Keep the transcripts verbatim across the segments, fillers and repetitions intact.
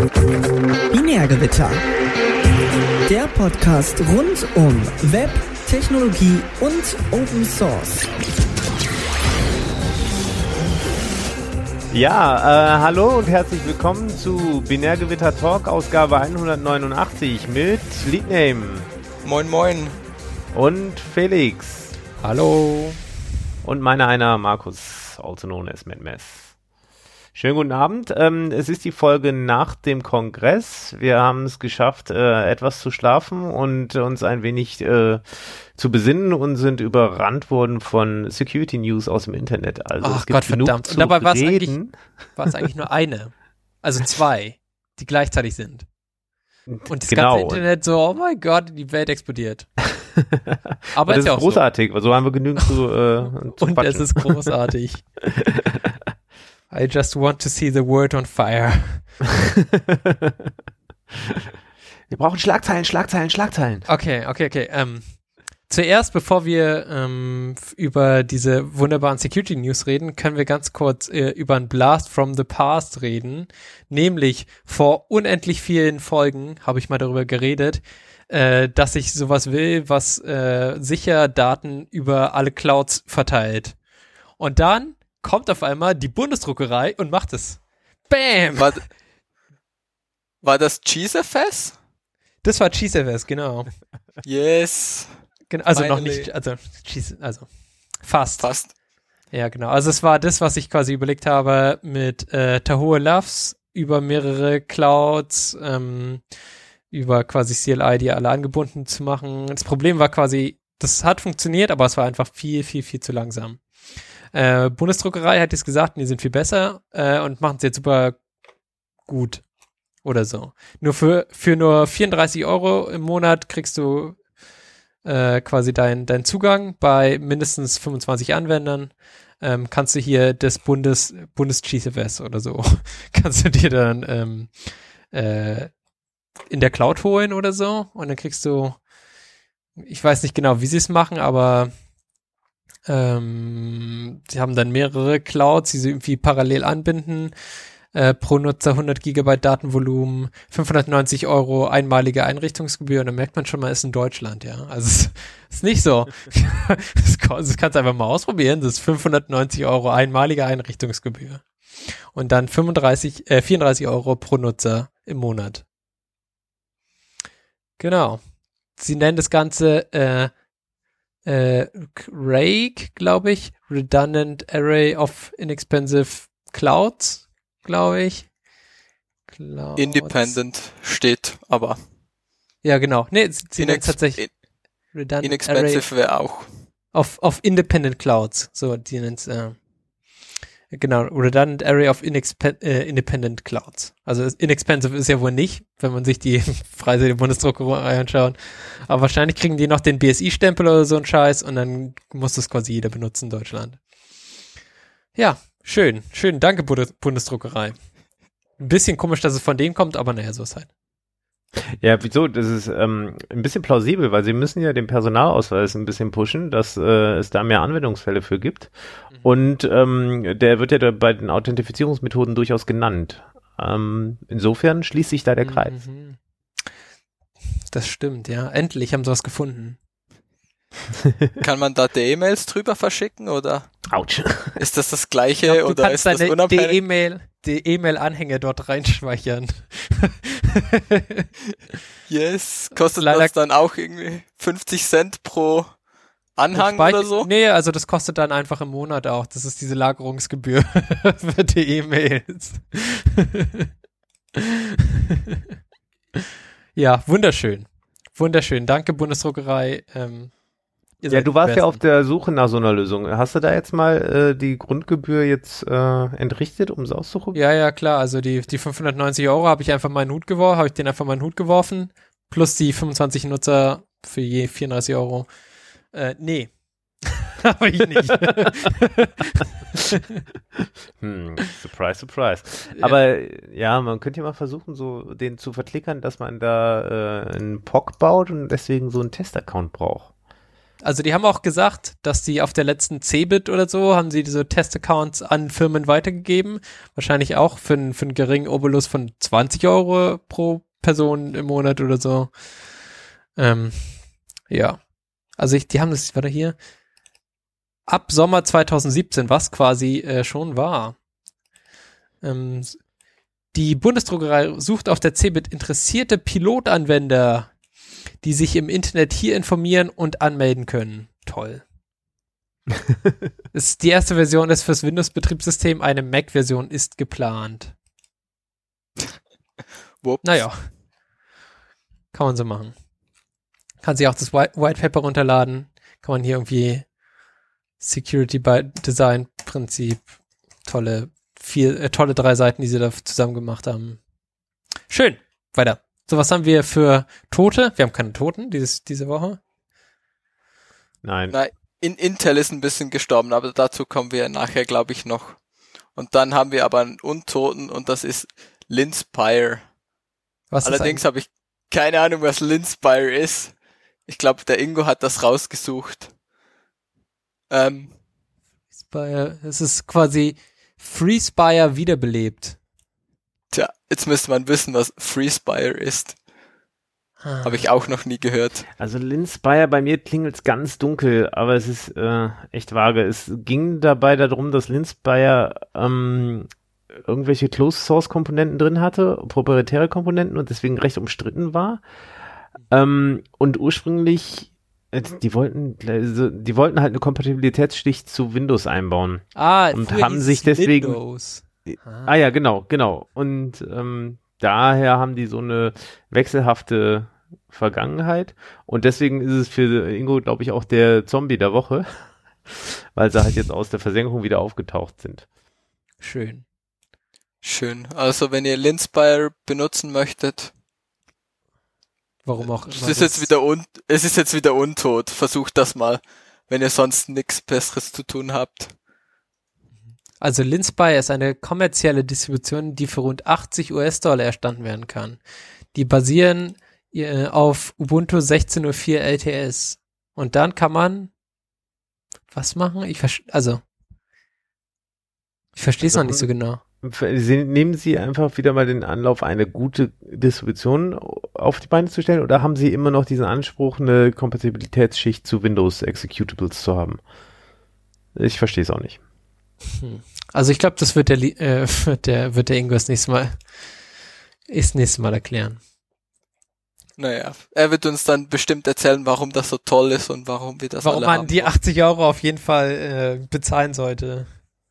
Binärgewitter. Der Podcast rund um Web, Technologie und Open Source. Ja, äh, hallo und herzlich willkommen zu Binärgewitter Talk, Ausgabe hundertneunundachtzig mit Leadname. Moin moin. Und Felix. Hallo. Und meiner einer Markus, also known as MadMess. Schönen guten Abend. Ähm, es ist die Folge nach dem Kongress. Wir haben es geschafft, äh, etwas zu schlafen und uns ein wenig äh, zu besinnen und sind überrannt worden von Security News aus dem Internet. Also Ach es gibt Gott, verdammt. Und dabei war es eigentlich, war es eigentlich nur eine. Also zwei, die gleichzeitig sind. Und das genau. ganze Internet so, oh mein Gott, die Welt explodiert. Aber das ist ist ja auch großartig, so. So haben wir genügend zu, äh, zu Und quatschen. es ist großartig. I just want to see the world on fire. Wir brauchen Schlagzeilen, Schlagzeilen, Schlagzeilen. Okay, okay, okay. Ähm, zuerst, bevor wir ähm, über diese wunderbaren Security News reden, können wir ganz kurz äh, über einen Blast from the Past reden. Nämlich vor unendlich vielen Folgen habe ich mal darüber geredet, äh, dass ich sowas will, was äh, sicher Daten über alle Clouds verteilt. Und dann kommt auf einmal die Bundesdruckerei und macht es. Bam! War, war das Cheesefest? Das war Cheesefest, genau. Yes. Gen- also noch Finally. nicht, also Cheese, also fast. Fast. Ja, genau. Also es war das, was ich quasi überlegt habe mit äh, Tahoe Loves über mehrere Clouds, ähm, über quasi C L I, die alle angebunden zu machen. Das Problem war quasi, das hat funktioniert, aber es war einfach viel, viel, viel zu langsam. Äh, Bundesdruckerei hat jetzt gesagt, die sind viel besser äh, und machen es jetzt super gut oder so. Nur für, für nur vierunddreißig Euro im Monat kriegst du äh, quasi deinen dein Zugang bei mindestens fünfundzwanzig Anwendern. Ähm, kannst du hier das Bundes, Bundes-G C F S oder so, kannst du dir dann ähm, äh, in der Cloud holen oder so und dann kriegst du, ich weiß nicht genau, wie sie es machen, aber Ähm, sie haben dann mehrere Clouds, die sie irgendwie parallel anbinden, äh, pro Nutzer hundert Gigabyte Datenvolumen, fünfhundertneunzig Euro einmalige Einrichtungsgebühr und dann merkt man schon, man ist in Deutschland, ja. Also es ist nicht so. das, das kannst du einfach mal ausprobieren, das ist fünfhundertneunzig Euro einmalige Einrichtungsgebühr und dann fünfunddreißig, äh, vierunddreißig Euro pro Nutzer im Monat. Genau. Sie nennen das Ganze äh, Äh, Rake, glaube ich, Redundant Array of Inexpensive Clouds, glaube ich. Clouds. Independent steht, aber Ja, genau. Nee, sie sie nennen es Inex- tatsächlich in- Redundant inexpensive wäre auch. Array of, of Independent Clouds. So, die nennen es, äh, genau, Redundant Array of Inexpe- äh, Independent Clouds. Also ist- inexpensive ist ja wohl nicht, wenn man sich die Preise der Bundesdruckerei anschaut. Aber wahrscheinlich kriegen die noch den B S I-Stempel oder so einen Scheiß und dann muss das quasi jeder benutzen in Deutschland. Ja, schön. Schön. Danke, Bundes- Bundesdruckerei. Ein bisschen komisch, dass es von denen kommt, aber naja, so ist halt. Ja, wieso? Das ist ähm, ein bisschen plausibel, weil sie müssen ja den Personalausweis ein bisschen pushen, dass äh, es da mehr Anwendungsfälle für gibt. Mhm. Und ähm, der wird ja da bei den Authentifizierungsmethoden durchaus genannt. Ähm, insofern schließt sich da der Kreis. Mhm. Das stimmt, ja. Endlich haben sie was gefunden. Kann man da die E-Mails drüber verschicken oder Autsch. ist das das gleiche Ich glaub, du oder kannst ist das deine unabhängig? die E-Mail, die E-Mail-Anhänge dort reinspeichern. Yes. Kostet Leider- das dann auch irgendwie fünfzig Cent pro Anhang Speich- oder so? Nee, also das kostet dann einfach im Monat auch. Das ist diese Lagerungsgebühr für die E-Mails. Ja, wunderschön. Wunderschön. Danke, Bundesdruckerei. Ähm, ihr Ja, seid du die warst ja Besten. auf der Suche nach so einer Lösung. Hast du da jetzt mal äh, die Grundgebühr jetzt äh, entrichtet, um es auszuprobieren? Ja, ja, klar. Also die, die fünfhundertneunzig Euro habe ich einfach mal in den Hut geworfen, habe ich den einfach mal in den Hut geworfen. Plus die fünfundzwanzig Nutzer für je vierunddreißig Euro. Äh, nee. Habe ich nicht. Hm, surprise, surprise. Ja. Aber ja, man könnte ja mal versuchen, so den zu verklickern, dass man da äh, einen P O C baut und deswegen so einen Testaccount braucht. Also die haben auch gesagt, dass die auf der letzten Cebit oder so, haben sie diese Testaccounts an Firmen weitergegeben. Wahrscheinlich auch für, einen- für einen geringen Obolus von zwanzig Euro pro Person im Monat oder so. Ähm, ja. Also ich, die haben das, warte hier, ab Sommer zwanzig siebzehn, was quasi äh, schon war. Ähm, die Bundesdruckerei sucht auf der Cebit interessierte Pilotanwender, die sich im Internet hier informieren und anmelden können. Toll. Ist die erste Version ist fürs Windows-Betriebssystem, eine Mac-Version ist geplant. Whoops. Naja. Kann man so machen. Kann sich auch das White, White Paper runterladen. Kann man hier irgendwie Security by Design Prinzip. Tolle vier, äh, tolle drei Seiten, die sie da zusammen gemacht haben. Schön. Weiter. So, was haben wir für Tote? Wir haben keine Toten dieses, diese Woche. Nein. Nein, in, Intel ist ein bisschen gestorben, aber dazu kommen wir nachher, glaube ich, noch. Und dann haben wir aber einen Untoten und das ist Linspire. Was Allerdings ist habe ich keine Ahnung, was Linspire ist. Ich glaube, der Ingo hat das rausgesucht. Ähm, Spire? Es ist quasi FreeSpire wiederbelebt. tja, jetzt müsste man wissen, was FreeSpire ist. Ah. Habe ich auch noch nie gehört. Also Linspire, bei mir klingelt es ganz dunkel, aber es ist äh, echt vage. Es ging dabei darum, dass Linspire ähm, irgendwelche Closed-Source-Komponenten drin hatte, proprietäre Komponenten und deswegen recht umstritten war. Ähm, und ursprünglich, äh, die wollten, also, die wollten halt eine Kompatibilitätsschicht zu Windows einbauen. Ah, und früher haben hieß sich es deswegen- Windows. Ah ja, genau, genau. Und ähm, daher haben die so eine wechselhafte Vergangenheit. Und deswegen ist es für Ingo, glaube ich, auch der Zombie der Woche, weil sie halt jetzt aus der Versenkung wieder aufgetaucht sind. Schön. Schön. Also wenn ihr Linspire benutzen möchtet, Warum auch immer. es ist jetzt wieder un es ist jetzt wieder untot. Versucht das mal, wenn ihr sonst nichts Besseres zu tun habt. Also Linspire ist eine kommerzielle Distribution, die für rund achtzig US-Dollar erstanden werden kann. Die basieren äh, auf Ubuntu sechzehn Punkt vier L T S. Und dann kann man was machen? Ich verstehe, also ich verstehe es Also, noch nicht so genau. Sie, nehmen Sie einfach wieder mal den Anlauf, eine gute Distribution auf die Beine zu stellen, oder haben Sie immer noch diesen Anspruch, eine Kompatibilitätsschicht zu Windows Executables zu haben? Ich verstehe es auch nicht. Hm. Also ich glaube, das wird der, Li- äh, wird der wird der Ingo das nächste Mal das nächste Mal erklären. Naja, er wird uns dann bestimmt erzählen, warum das so toll ist und warum wir das Warum alle man haben die wollen. achtzig Euro auf jeden Fall äh, bezahlen sollte.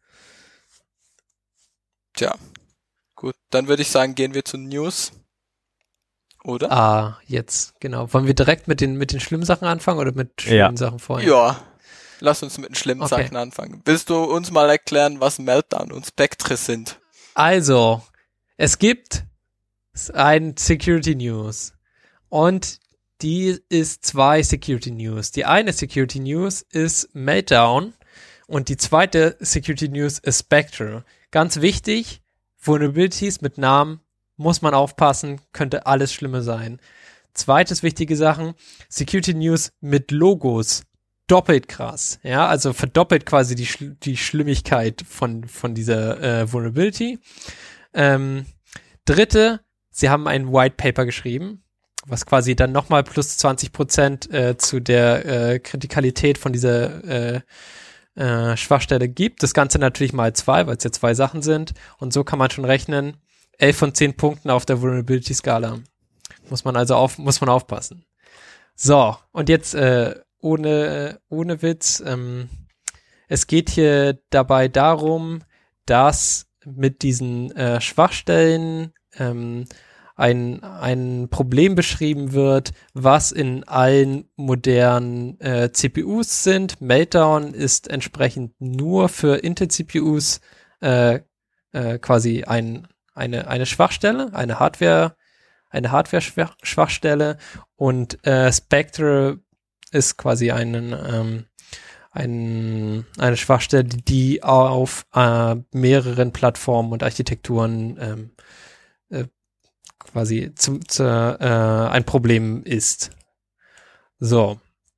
Tja, gut. Dann würde ich sagen, gehen wir zu News. Oder? Ah, jetzt, genau. Wollen wir direkt mit den mit den schlimmen Sachen anfangen oder mit schönen Ja. Sachen vorher? Ja. Lass uns mit den schlimmen Okay. Sachen anfangen. Willst du uns mal erklären, was Meltdown und Spectre sind? Also, es gibt ein Security News und die ist zwei Security News. Die eine Security News ist Meltdown und die zweite Security News ist Spectre. Ganz wichtig, Vulnerabilities mit Namen muss man aufpassen, könnte alles Schlimme sein. Zweites wichtige Sachen, Security News mit Logos. Doppelt krass, ja, also verdoppelt quasi die, Schl- die Schlimmigkeit von, von dieser äh, Vulnerability. Ähm, dritte, sie haben ein White Paper geschrieben, was quasi dann nochmal plus zwanzig Prozent äh, zu der äh, Kritikalität von dieser äh, äh, Schwachstelle gibt. Das Ganze natürlich mal zwei, weil es ja zwei Sachen sind. Und so kann man schon rechnen, elf von zehn Punkten auf der Vulnerability-Skala. Muss man also auf, muss man aufpassen. So, und jetzt äh, ohne, ohne Witz, ähm, es geht hier dabei darum, dass mit diesen äh, Schwachstellen ähm, ein, ein Problem beschrieben wird, was in allen modernen äh, C P Us sind. Meltdown ist entsprechend nur für Intel-C P Us äh, äh, quasi ein, eine, eine Schwachstelle, eine Hardware, eine Hardware-Schwachstelle und äh, Spectre ist quasi einen, ähm, ein, eine Schwachstelle, die auf äh, mehreren Plattformen und Architekturen ähm, äh, quasi zum, zu, äh, ein Problem ist. So.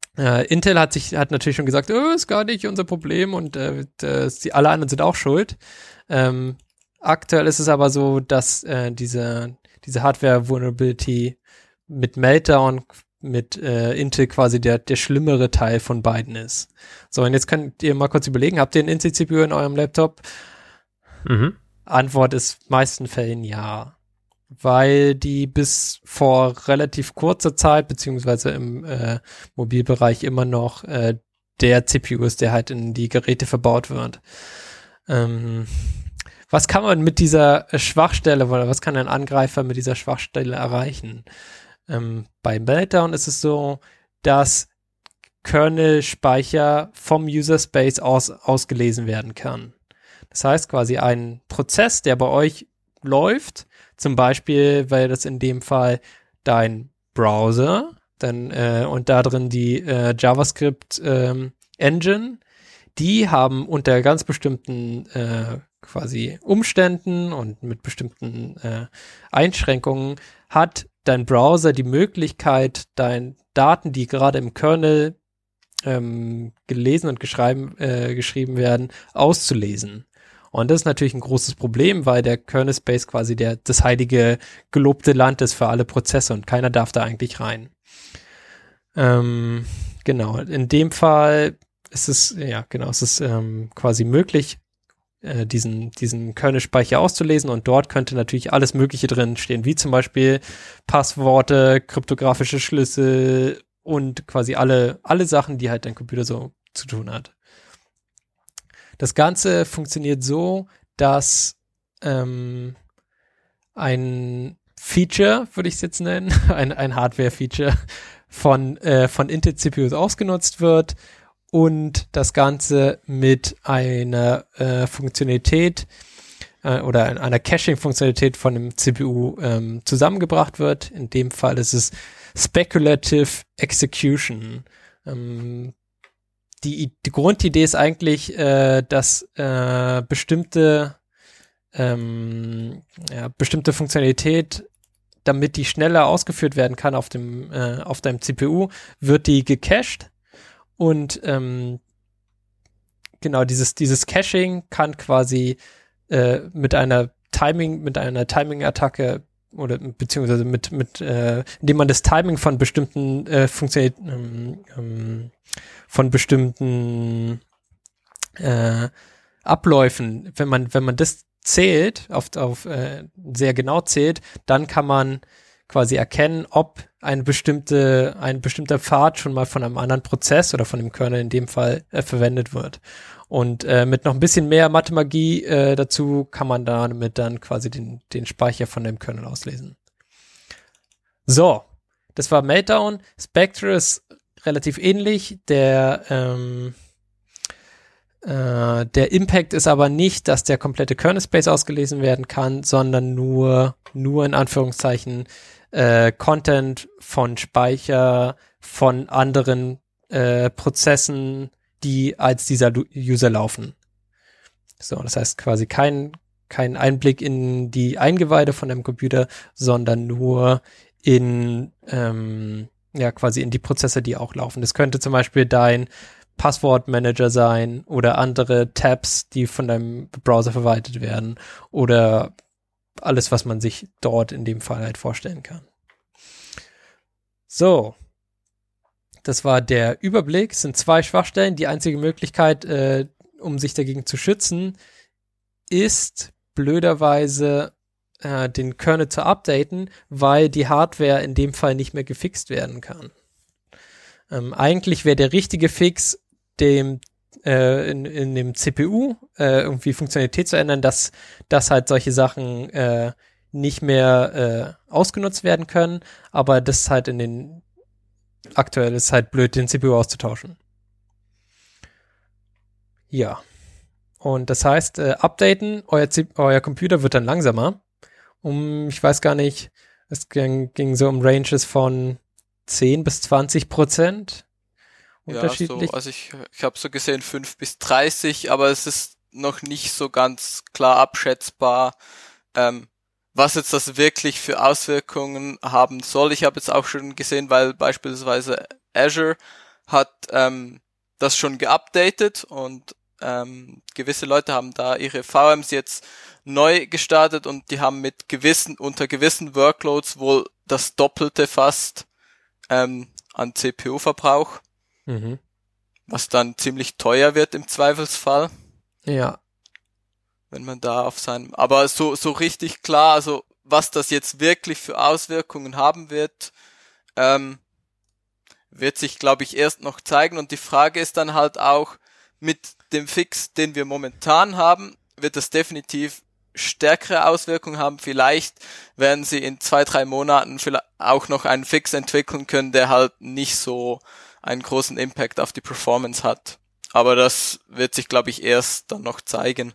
Äh, Intel hat sich hat natürlich schon gesagt, oh, ist gar nicht unser Problem und äh, das, die, alle anderen sind auch schuld. Ähm, aktuell ist es aber so, dass äh, diese diese Hardware-Vulnerability mit Meltdown mit äh, Intel quasi der der schlimmere Teil von beiden ist. So, und jetzt könnt ihr mal kurz überlegen, habt ihr ein Intel-C P U in eurem Laptop? Mhm. Antwort ist meisten Fällen ja. Weil die bis vor relativ kurzer Zeit, beziehungsweise im äh, Mobilbereich immer noch äh, der C P U ist, der halt in die Geräte verbaut wird. Ähm, was kann man mit dieser Schwachstelle oder was kann ein Angreifer mit dieser Schwachstelle erreichen? Ähm, bei Meltdown ist es so, dass Kernel-Speicher vom User-Space aus ausgelesen werden kann. Das heißt quasi ein Prozess, der bei euch läuft, zum Beispiel, weil das in dem Fall dein Browser, dann äh, und da drin die äh, JavaScript ähm, Engine, die haben unter ganz bestimmten äh, quasi Umständen und mit bestimmten äh, Einschränkungen hat dein Browser die Möglichkeit, deine Daten, die gerade im Kernel ähm, gelesen und geschrieben, äh, geschrieben werden, auszulesen. Und das ist natürlich ein großes Problem, weil der Kernel Space quasi der, das heilige gelobte Land ist für alle Prozesse und keiner darf da eigentlich rein. Ähm, genau, in dem Fall ist es, ja genau, es ist ähm, quasi möglich, äh, diesen, diesen Kernel-Speicher auszulesen und dort könnte natürlich alles Mögliche drin stehen, wie zum Beispiel Passworte, kryptografische Schlüssel und quasi alle, alle Sachen, die halt dein Computer so zu tun hat. Das Ganze funktioniert so, dass ähm, ein Feature, würde ich es jetzt nennen, ein, ein Hardware-Feature von, äh, von Intel-C P Us ausgenutzt wird und das Ganze mit einer äh, Funktionalität äh, oder einer Caching-Funktionalität von dem C P U ähm, zusammengebracht wird. In dem Fall ist es Speculative Execution. Ähm, Die, die Grundidee ist eigentlich, äh, dass äh, bestimmte ähm, ja, bestimmte Funktionalität, damit die schneller ausgeführt werden kann auf dem äh, auf deinem C P U, wird die gecached und ähm, genau dieses dieses Caching kann quasi äh, mit einer Timing mit einer Timing-Attacke oder beziehungsweise mit mit äh, indem man das Timing von bestimmten äh, Funktionalitäten ähm, ähm, von bestimmten äh, Abläufen, wenn man wenn man das zählt, auf, auf äh, sehr genau zählt, dann kann man quasi erkennen, ob ein bestimmte ein bestimmter Pfad schon mal von einem anderen Prozess oder von dem Kernel in dem Fall äh, verwendet wird. Und äh, mit noch ein bisschen mehr Mathemagie äh, dazu kann man damit dann quasi den den Speicher von dem Kernel auslesen. So, das war Meltdown. Spectre ist relativ ähnlich. Der ähm, äh, der Impact ist aber nicht, dass der komplette Kernel Space ausgelesen werden kann, sondern nur nur in Anführungszeichen äh, Content von Speicher von anderen äh, Prozessen, die als dieser User laufen. So, das heißt quasi kein kein Einblick in die Eingeweide von einem Computer, sondern nur in ähm, ja, quasi in die Prozesse, die auch laufen. Das könnte zum Beispiel dein Passwortmanager sein oder andere Tabs, die von deinem Browser verwaltet werden oder alles, was man sich dort in dem Fall halt vorstellen kann. So, das war der Überblick. Es sind zwei Schwachstellen. Die einzige Möglichkeit, äh, um sich dagegen zu schützen, ist blöderweise den Kernel zu updaten, weil die Hardware in dem Fall nicht mehr gefixt werden kann. Ähm, eigentlich wäre der richtige Fix, dem äh, in, in dem C P U äh, irgendwie Funktionalität zu ändern, dass, dass halt solche Sachen äh, nicht mehr äh, ausgenutzt werden können, aber das ist halt in den aktuell ist halt blöd, den C P U auszutauschen. Ja. Und das heißt, äh, updaten, euer, C- euer Computer wird dann langsamer. Um, ich weiß gar nicht, es ging, ging so um Ranges von zehn bis zwanzig Prozent unterschiedlich. Ja, so, also ich, ich habe so gesehen fünf bis dreißig, aber es ist noch nicht so ganz klar abschätzbar, ähm, was jetzt das wirklich für Auswirkungen haben soll. Ich habe jetzt auch schon gesehen, weil beispielsweise Azure hat ähm, das schon geupdatet und ähm, gewisse Leute haben da ihre V Ms jetzt neu gestartet und die haben mit gewissen, unter gewissen Workloads wohl das Doppelte fast ähm, an C P U-Verbrauch, Mhm. was dann ziemlich teuer wird im Zweifelsfall, Ja. wenn man da auf seinem, aber so, so richtig klar, also was das jetzt wirklich für Auswirkungen haben wird, ähm, wird sich, glaube ich, erst noch zeigen und die Frage ist dann halt auch, mit dem Fix, den wir momentan haben, wird es definitiv stärkere Auswirkungen haben. Vielleicht werden sie in zwei, drei Monaten vielleicht auch noch einen Fix entwickeln können, der halt nicht so einen großen Impact auf die Performance hat. Aber das wird sich, glaube ich, erst dann noch zeigen.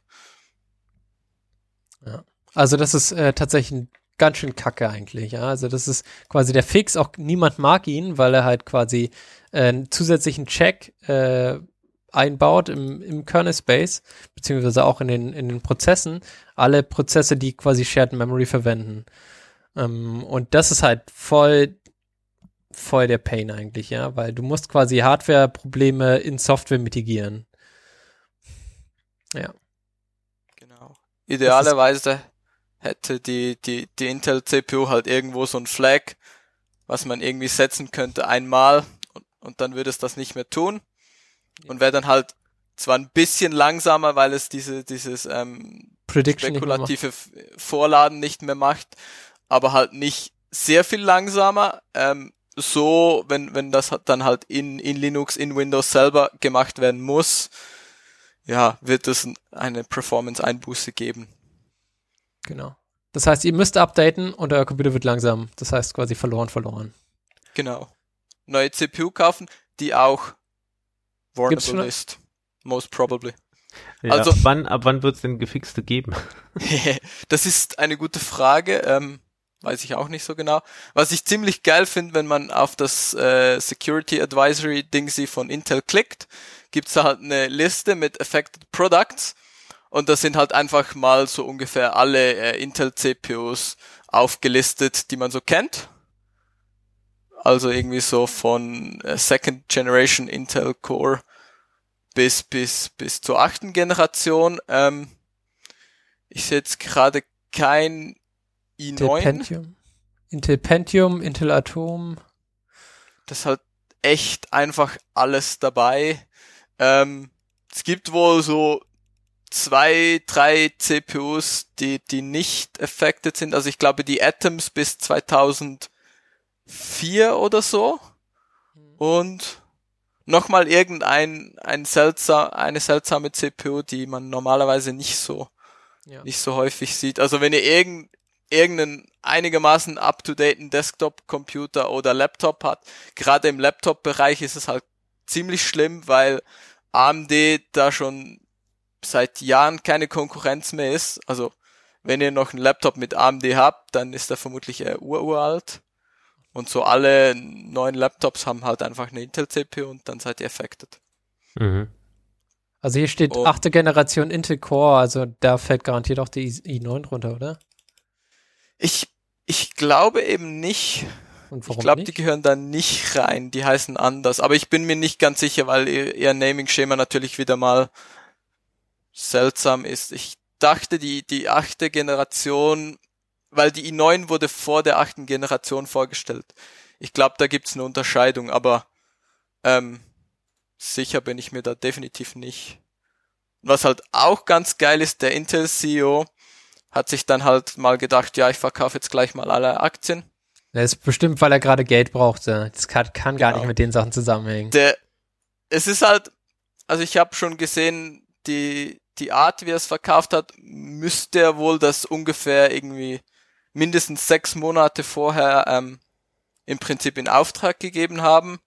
Ja. Also das ist äh, tatsächlich ein ganz schön kacke eigentlich. Ja? Also das ist quasi der Fix, auch niemand mag ihn, weil er halt quasi äh, einen zusätzlichen Check äh, einbaut im, im Kernel-Space, beziehungsweise auch in den, in den Prozessen, alle Prozesse, die quasi Shared Memory verwenden. Ähm, und das ist halt voll, voll der Pain eigentlich, ja, weil du musst quasi Hardware-Probleme in Software mitigieren. Ja. Genau. Idealerweise hätte die, die, die Intel-C P U halt irgendwo so ein Flag, was man irgendwie setzen könnte einmal und, und dann würde es das nicht mehr tun. Und wäre dann halt zwar ein bisschen langsamer, weil es diese dieses ähm, spekulative Vorladen nicht mehr macht, aber halt nicht sehr viel langsamer. Ähm, so, wenn wenn das dann halt in in Linux, in Windows selber gemacht werden muss, ja, wird es eine Performance-Einbuße geben. Genau. Das heißt, ihr müsst updaten und euer Computer wird langsam. Das heißt quasi verloren, verloren. Genau. Neue C P U kaufen, die auch vulnerable ist. Most probably. Ja, also, ab wann, ab wann wird es denn Gefixte geben? Das ist eine gute Frage. Ähm, weiß ich auch nicht so genau. Was ich ziemlich geil finde, wenn man auf das äh, Security Advisory Dingsy von Intel klickt, gibt's da halt eine Liste mit Affected Products und da sind halt einfach mal so ungefähr alle äh, Intel C P Us aufgelistet, die man so kennt. Also irgendwie so von äh, Second Generation Intel Core bis bis bis zur achten Generation. Ähm, ich sehe jetzt gerade kein i neun. Intel Pentium. Intel Pentium, Intel Atom. Das ist halt echt einfach alles dabei. Ähm, es gibt wohl so zwei, drei C P Us, die die nicht affected sind. Also ich glaube die Atoms bis zweitausendvier oder so. Und nochmal irgendein ein seltsam, eine seltsame C P U, die man normalerweise nicht so ja. nicht so häufig sieht. Also wenn ihr irgend, irgendeinen einigermaßen up-to-daten Desktop-Computer oder Laptop habt, gerade im Laptop-Bereich ist es halt ziemlich schlimm, weil A M D da schon seit Jahren keine Konkurrenz mehr ist. Also wenn ihr noch einen Laptop mit A M D habt, dann ist er vermutlich eher uralt. Und so alle neuen Laptops haben halt einfach eine Intel-C P U und dann seid ihr affected. Mhm. Also hier steht oh. achte Generation Intel Core, also da fällt garantiert auch die i neun drunter, oder? Ich, ich glaube eben nicht. Und warum ich glaube, nicht? die gehören da nicht rein. Die heißen anders. Aber ich bin mir nicht ganz sicher, weil ihr, ihr Naming-Schema natürlich wieder mal seltsam ist. Ich dachte, die, die achte Generation, weil die i neun wurde vor der achten Generation vorgestellt. Ich glaube, da gibt's eine Unterscheidung, aber ähm, sicher bin ich mir da definitiv nicht. Was halt auch ganz geil ist, der Intel-C E O hat sich dann halt mal gedacht, ja, ich verkaufe jetzt gleich mal alle Aktien. Das ist bestimmt, weil er gerade Geld brauchte. Das kann, kann gar Genau. nicht mit den Sachen zusammenhängen. Der, es ist halt, also ich habe schon gesehen, die die Art, wie er es verkauft hat, müsste er wohl das ungefähr irgendwie mindestens sechs Monate vorher ähm, im Prinzip in Auftrag gegeben haben.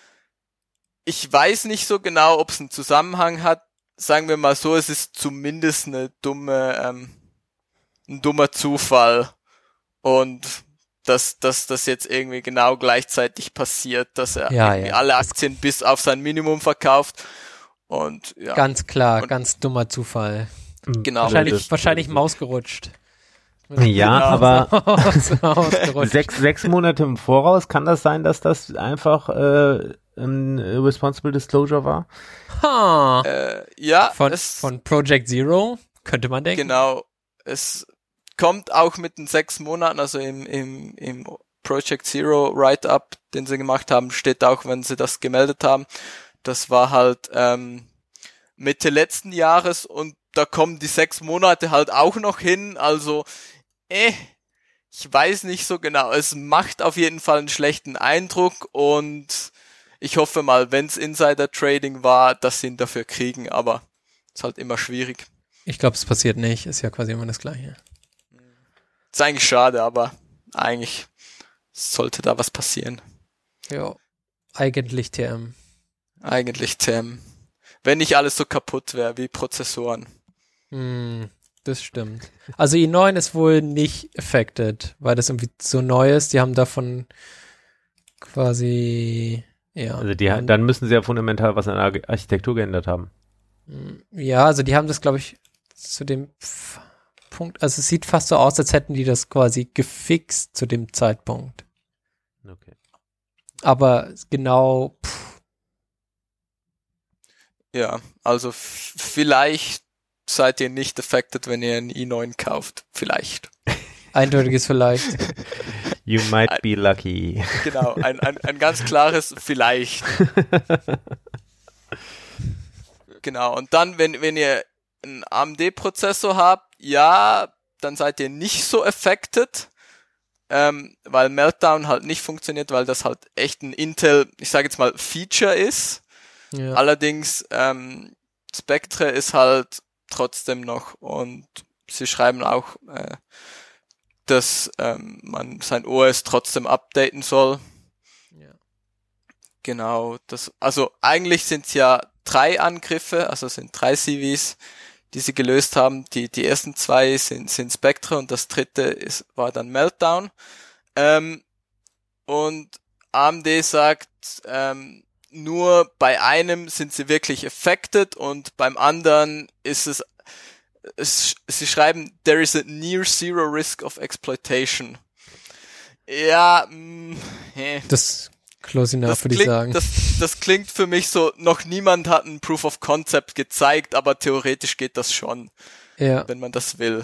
Ich weiß nicht so genau, ob es einen Zusammenhang hat. Sagen wir mal so, es ist zumindest eine dumme, ähm, ein dummer Zufall. Und dass, dass das jetzt irgendwie genau gleichzeitig passiert, dass er Ja, irgendwie ja. alle Aktien bis auf sein Minimum verkauft. Und ja. Ganz klar, Und- ganz dummer Zufall. Genau. Wahrscheinlich, das- wahrscheinlich Maus gerutscht. Ja, Genau. aber Maus gerutscht. sechs, sechs Monate im Voraus kann das sein, dass das einfach äh, ähm, Responsible Disclosure war? Ha. Äh, ja, Von, es, von Project Zero, könnte man denken. genau. Es kommt auch mit den sechs Monaten, also im, im, im Project Zero Write-Up, den sie gemacht haben, steht auch, wenn sie das gemeldet haben. Das war halt ähm, Mitte letzten Jahres und da kommen die sechs Monate halt auch noch hin. Also, eh, ich weiß nicht so genau. Es macht auf jeden Fall einen schlechten Eindruck und ich hoffe mal, wenn es Insider-Trading war, dass sie ihn dafür kriegen, aber ist halt immer schwierig. Ich glaube, es passiert nicht. Ist ja quasi immer das Gleiche. Ist eigentlich schade, aber eigentlich sollte da was passieren. Ja, eigentlich T M. Eigentlich T M. Wenn nicht alles so kaputt wäre wie Prozessoren. Hm, das stimmt. Also i neun ist wohl nicht affected, weil das irgendwie so neu ist. Die haben davon quasi, ja. Also die, dann müssen sie ja fundamental was an der Architektur geändert haben. Ja, also die haben das, glaube ich, zu dem F- Punkt, also es sieht fast so aus, als hätten die das quasi gefixt zu dem Zeitpunkt. Okay. Aber genau, pff, Ja, also f- vielleicht seid ihr nicht affected, wenn ihr einen i neun kauft. Vielleicht. eindeutiges vielleicht. You might be lucky. Genau, ein, ein, ein ganz klares Vielleicht. Genau, und dann, wenn, wenn ihr einen A M D-Prozessor habt, ja, dann seid ihr nicht so affected, ähm, weil Meltdown halt nicht funktioniert, weil das halt echt ein Intel, ich sage jetzt mal, Feature ist. Ja. Allerdings, ähm, Spectre ist halt trotzdem noch und sie schreiben auch, äh, dass ähm, man sein O S trotzdem updaten soll. Ja. Genau, das, also eigentlich sind es ja drei Angriffe, also es sind drei C Vs, die sie gelöst haben. Die, die ersten zwei sind, sind Spectre und das dritte ist, war dann Meltdown. Ähm, und A M D sagt, ähm, nur bei einem sind sie wirklich affected und beim anderen ist es, es sie schreiben, there is a near zero risk of exploitation. Ja, mh, hä. Das close enough, Das würde ich klingt, sagen. das, das klingt für mich so, noch niemand hat ein Proof of Concept gezeigt, aber theoretisch geht das schon, Ja. wenn man das will.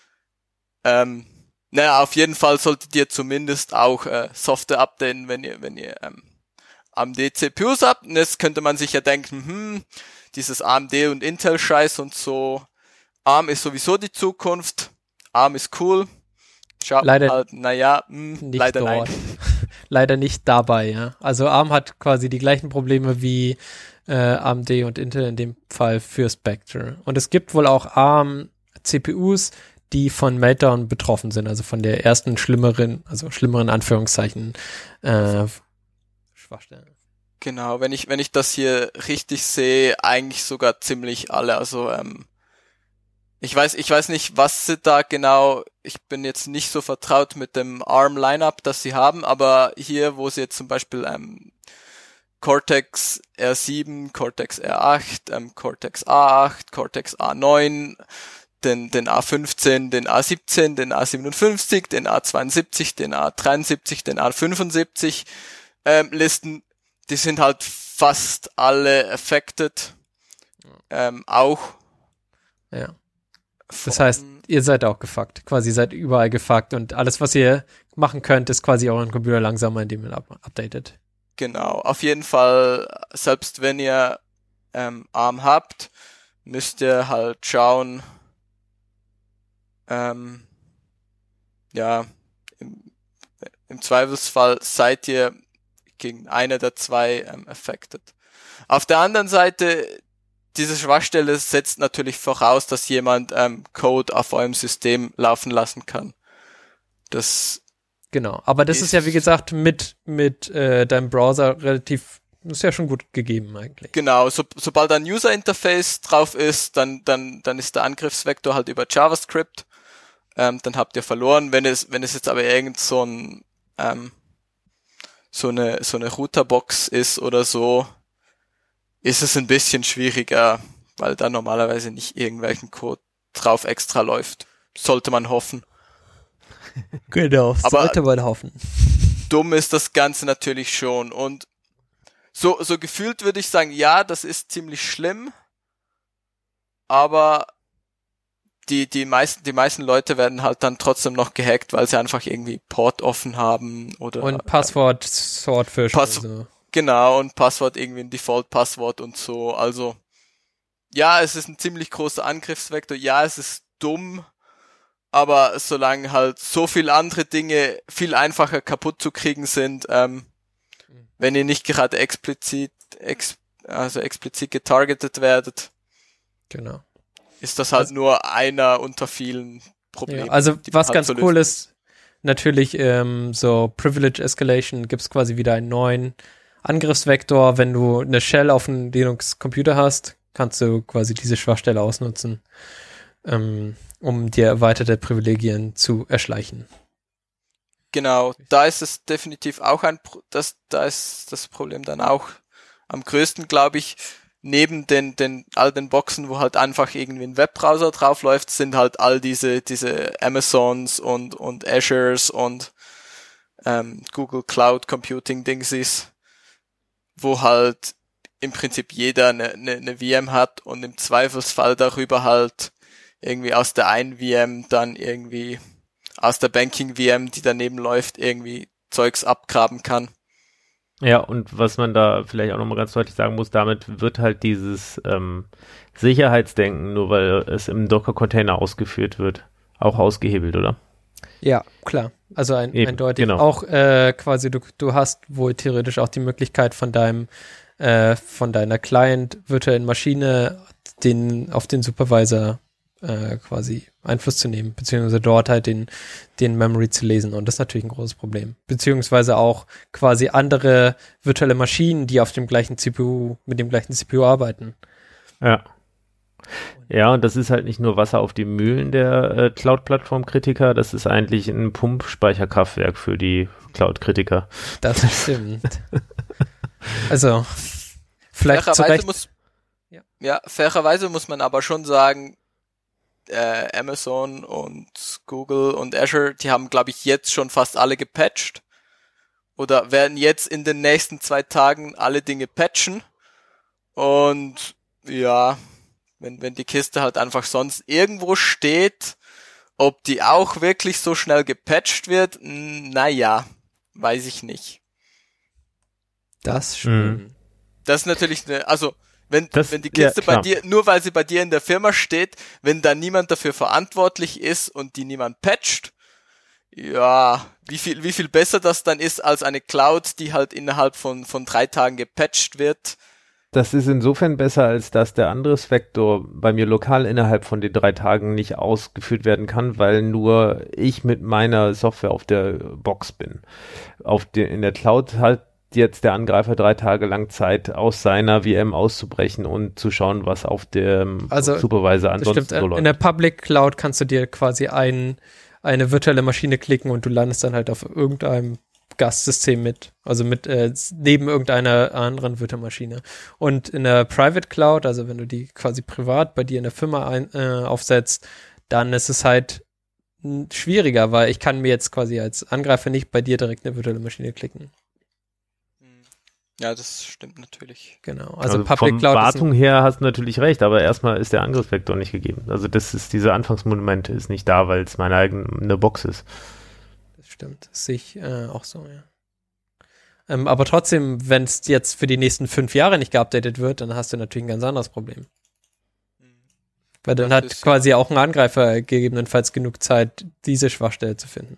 Ähm, naja, auf jeden Fall solltet ihr zumindest auch äh, Software updaten, wenn ihr, wenn ihr ähm, A M D C P Us habt. Und jetzt könnte man sich ja denken, hm, dieses A M D und Intel-Scheiß und so, A R M ist sowieso die Zukunft, A R M ist cool. Schaut Leider halt, naja, mh, Nicht leider dort. nein. Leider nicht dabei, ja. Also A R M hat quasi die gleichen Probleme wie äh, A M D und Intel in dem Fall für Spectre. Und es gibt wohl auch A R M-C P Us, die von Meltdown betroffen sind, also von der ersten schlimmeren, also schlimmeren Anführungszeichen äh, Schwachstellen. Genau, wenn ich, wenn ich das hier richtig sehe, eigentlich sogar ziemlich alle. Also, ähm, ich weiß, ich weiß nicht, was sie da genau, ich bin jetzt nicht so vertraut mit dem A R M-Lineup, das sie haben, aber hier, wo sie jetzt zum Beispiel ähm, Cortex R sieben, Cortex R acht, ähm, Cortex A acht, Cortex A neun, den, den A fünfzehn, den A siebzehn, den A siebenundfünfzig, den A zweiundsiebzig, den A dreiundsiebzig, den A fünfundsiebzig ähm, Listen, die sind halt fast alle affected, ähm, auch. Ja. Das heißt, ihr seid auch gefuckt. Quasi seid überall gefuckt und alles, was ihr machen könnt, ist quasi euren Computer langsamer, indem ihr up updatet. Genau, auf jeden Fall, selbst wenn ihr ähm, A R M habt, müsst ihr halt schauen, ähm, ja, im, im Zweifelsfall seid ihr gegen eine der zwei ähm, affected. Auf der anderen Seite, diese Schwachstelle setzt natürlich voraus, dass jemand ähm, Code auf eurem System laufen lassen kann. Das Genau, aber das ist, ist ja wie gesagt mit mit äh, deinem Browser relativ, ist ja schon gut gegeben eigentlich. Genau, so, sobald ein User Interface drauf ist, dann dann dann ist der Angriffsvektor halt über JavaScript. Ähm, dann habt ihr verloren. Wenn es wenn es jetzt aber irgend so ein ähm, so eine so eine Routerbox ist oder so, ist es ein bisschen schwieriger, weil da normalerweise nicht irgendwelchen Code drauf extra läuft. Sollte man hoffen. Genau, aber sollte man hoffen. Dumm ist das Ganze natürlich schon. Und so, so gefühlt würde ich sagen, ja, das ist ziemlich schlimm, aber die, die meisten, die meisten Leute werden halt dann trotzdem noch gehackt, weil sie einfach irgendwie Port offen haben oder. Und Passwort Swordfish. Pass- also. Genau, und Passwort irgendwie ein Default-Passwort und so, also, ja, es ist ein ziemlich großer Angriffsvektor, ja, es ist dumm, aber solange halt so viele andere Dinge viel einfacher kaputt zu kriegen sind, ähm, wenn ihr nicht gerade explizit, ex, also explizit getargetet werdet, Genau. ist das halt also, nur einer unter vielen Problemen. Ja, also was halt ganz so cool lösen. ist, natürlich ähm, so Privilege Escalation gibt's quasi wieder einen neuen Angriffsvektor. Wenn du eine Shell auf einem Linux-Computer hast, kannst du quasi diese Schwachstelle ausnutzen, ähm, um dir erweiterte Privilegien zu erschleichen. Genau, da ist es definitiv auch ein, Pro- das, da ist das Problem dann auch am größten, glaube ich, neben den, den, all den Boxen, wo halt einfach irgendwie ein Webbrowser drauf läuft, sind halt all diese, diese Amazons und, und Azures und, ähm, Google Cloud Computing Dingsies, wo halt im Prinzip jeder eine, eine, eine V M hat und im Zweifelsfall darüber halt irgendwie aus der einen V M dann irgendwie aus der Banking-V M, die daneben läuft, irgendwie Zeugs abgraben kann. Ja, und was man da vielleicht auch nochmal ganz deutlich sagen muss, damit wird halt dieses ähm, Sicherheitsdenken, nur weil es im Docker-Container ausgeführt wird, auch ausgehebelt, oder? Ja, klar. Also ein, Eben, eindeutig. genau. Auch äh, quasi, du, du hast wohl theoretisch auch die Möglichkeit von deinem, äh, von deiner Client virtuellen Maschine den auf den Supervisor äh, quasi Einfluss zu nehmen, beziehungsweise dort halt den, den Memory zu lesen. Und das ist natürlich ein großes Problem. Beziehungsweise auch quasi andere virtuelle Maschinen, die auf dem gleichen C P U, mit dem gleichen C P U arbeiten. Ja. Ja, und das ist halt nicht nur Wasser auf die Mühlen der äh, Cloud-Plattform-Kritiker, das ist eigentlich ein Pumpspeicherkraftwerk für die Cloud-Kritiker. Das stimmt. Also, vielleicht zu Fairerweise Recht. muss, Ja. ja, fairerweise muss man aber schon sagen, äh, Amazon und Google und Azure, die haben, glaube ich, jetzt schon fast alle gepatcht oder werden jetzt in den nächsten zwei Tagen alle Dinge patchen und ja, wenn, wenn die Kiste halt einfach sonst irgendwo steht, ob die auch wirklich so schnell gepatcht wird, naja, weiß ich nicht. Das stimmt. Mhm. Das ist natürlich eine, also wenn, Das- wenn die ja, Kiste bei klar. dir, nur weil sie bei dir in der Firma steht, wenn da niemand dafür verantwortlich ist und die niemand patcht, ja, wie viel, wie viel besser das dann ist als eine Cloud, die halt innerhalb von, von drei Tagen gepatcht wird. Das ist insofern besser, als dass der Angriffsvektor bei mir lokal innerhalb von den drei Tagen nicht ausgeführt werden kann, weil nur ich mit meiner Software auf der Box bin. Auf der, in der Cloud hat jetzt der Angreifer drei Tage lang Zeit, aus seiner V M auszubrechen und zu schauen, was auf dem Also, Supervisor Das ansonsten stimmt. so In läuft. der Public Cloud kannst du dir quasi ein, eine virtuelle Maschine klicken und du landest dann halt auf irgendeinem Gastsystem mit. Also mit äh, neben irgendeiner anderen virtuellen Maschine. Und in der Private Cloud, also wenn du die quasi privat bei dir in der Firma ein, äh, aufsetzt, dann ist es halt m, schwieriger, weil ich kann mir jetzt quasi als Angreifer nicht bei dir direkt eine virtuelle Maschine klicken. Ja, das stimmt natürlich. Genau. Also, Also, Public von Cloud ist Wartung her hast du natürlich recht, aber erstmal ist der Angriffsvektor nicht gegeben. Also das ist, diese Anfangsmonumente ist nicht da, weil es meine eigene Box ist. Das stimmt. Das sehe ich äh, auch so, ja. Ähm, aber trotzdem, wenn es jetzt für die nächsten fünf Jahre nicht geupdatet wird, dann hast du natürlich ein ganz anderes Problem. Weil dann Das hat ist, quasi auch ein Angreifer gegebenenfalls genug Zeit, diese Schwachstelle zu finden.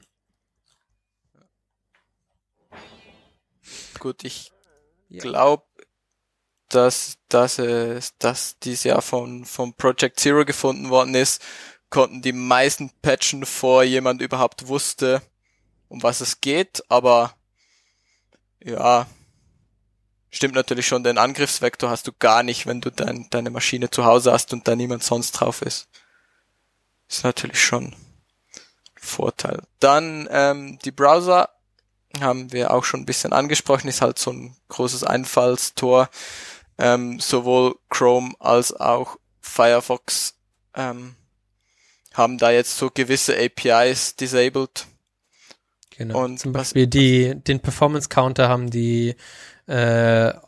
Gut, ich Ja. glaube, dass, dass es, dass dieses Jahr von, von Project Zero gefunden worden ist, konnten die meisten patchen, bevor jemand überhaupt wusste, um was es geht, aber ja, stimmt natürlich schon, den Angriffsvektor hast du gar nicht, wenn du dein, deine Maschine zu Hause hast und da niemand sonst drauf ist. Ist natürlich schon ein Vorteil. Dann ähm, die Browser haben wir auch schon ein bisschen angesprochen, ist halt so ein großes Einfallstor. Ähm, sowohl Chrome als auch Firefox ähm, haben da jetzt so gewisse A P Is disabled. Genau. Und Zum was- Beispiel die, den Performance Counter haben die äh,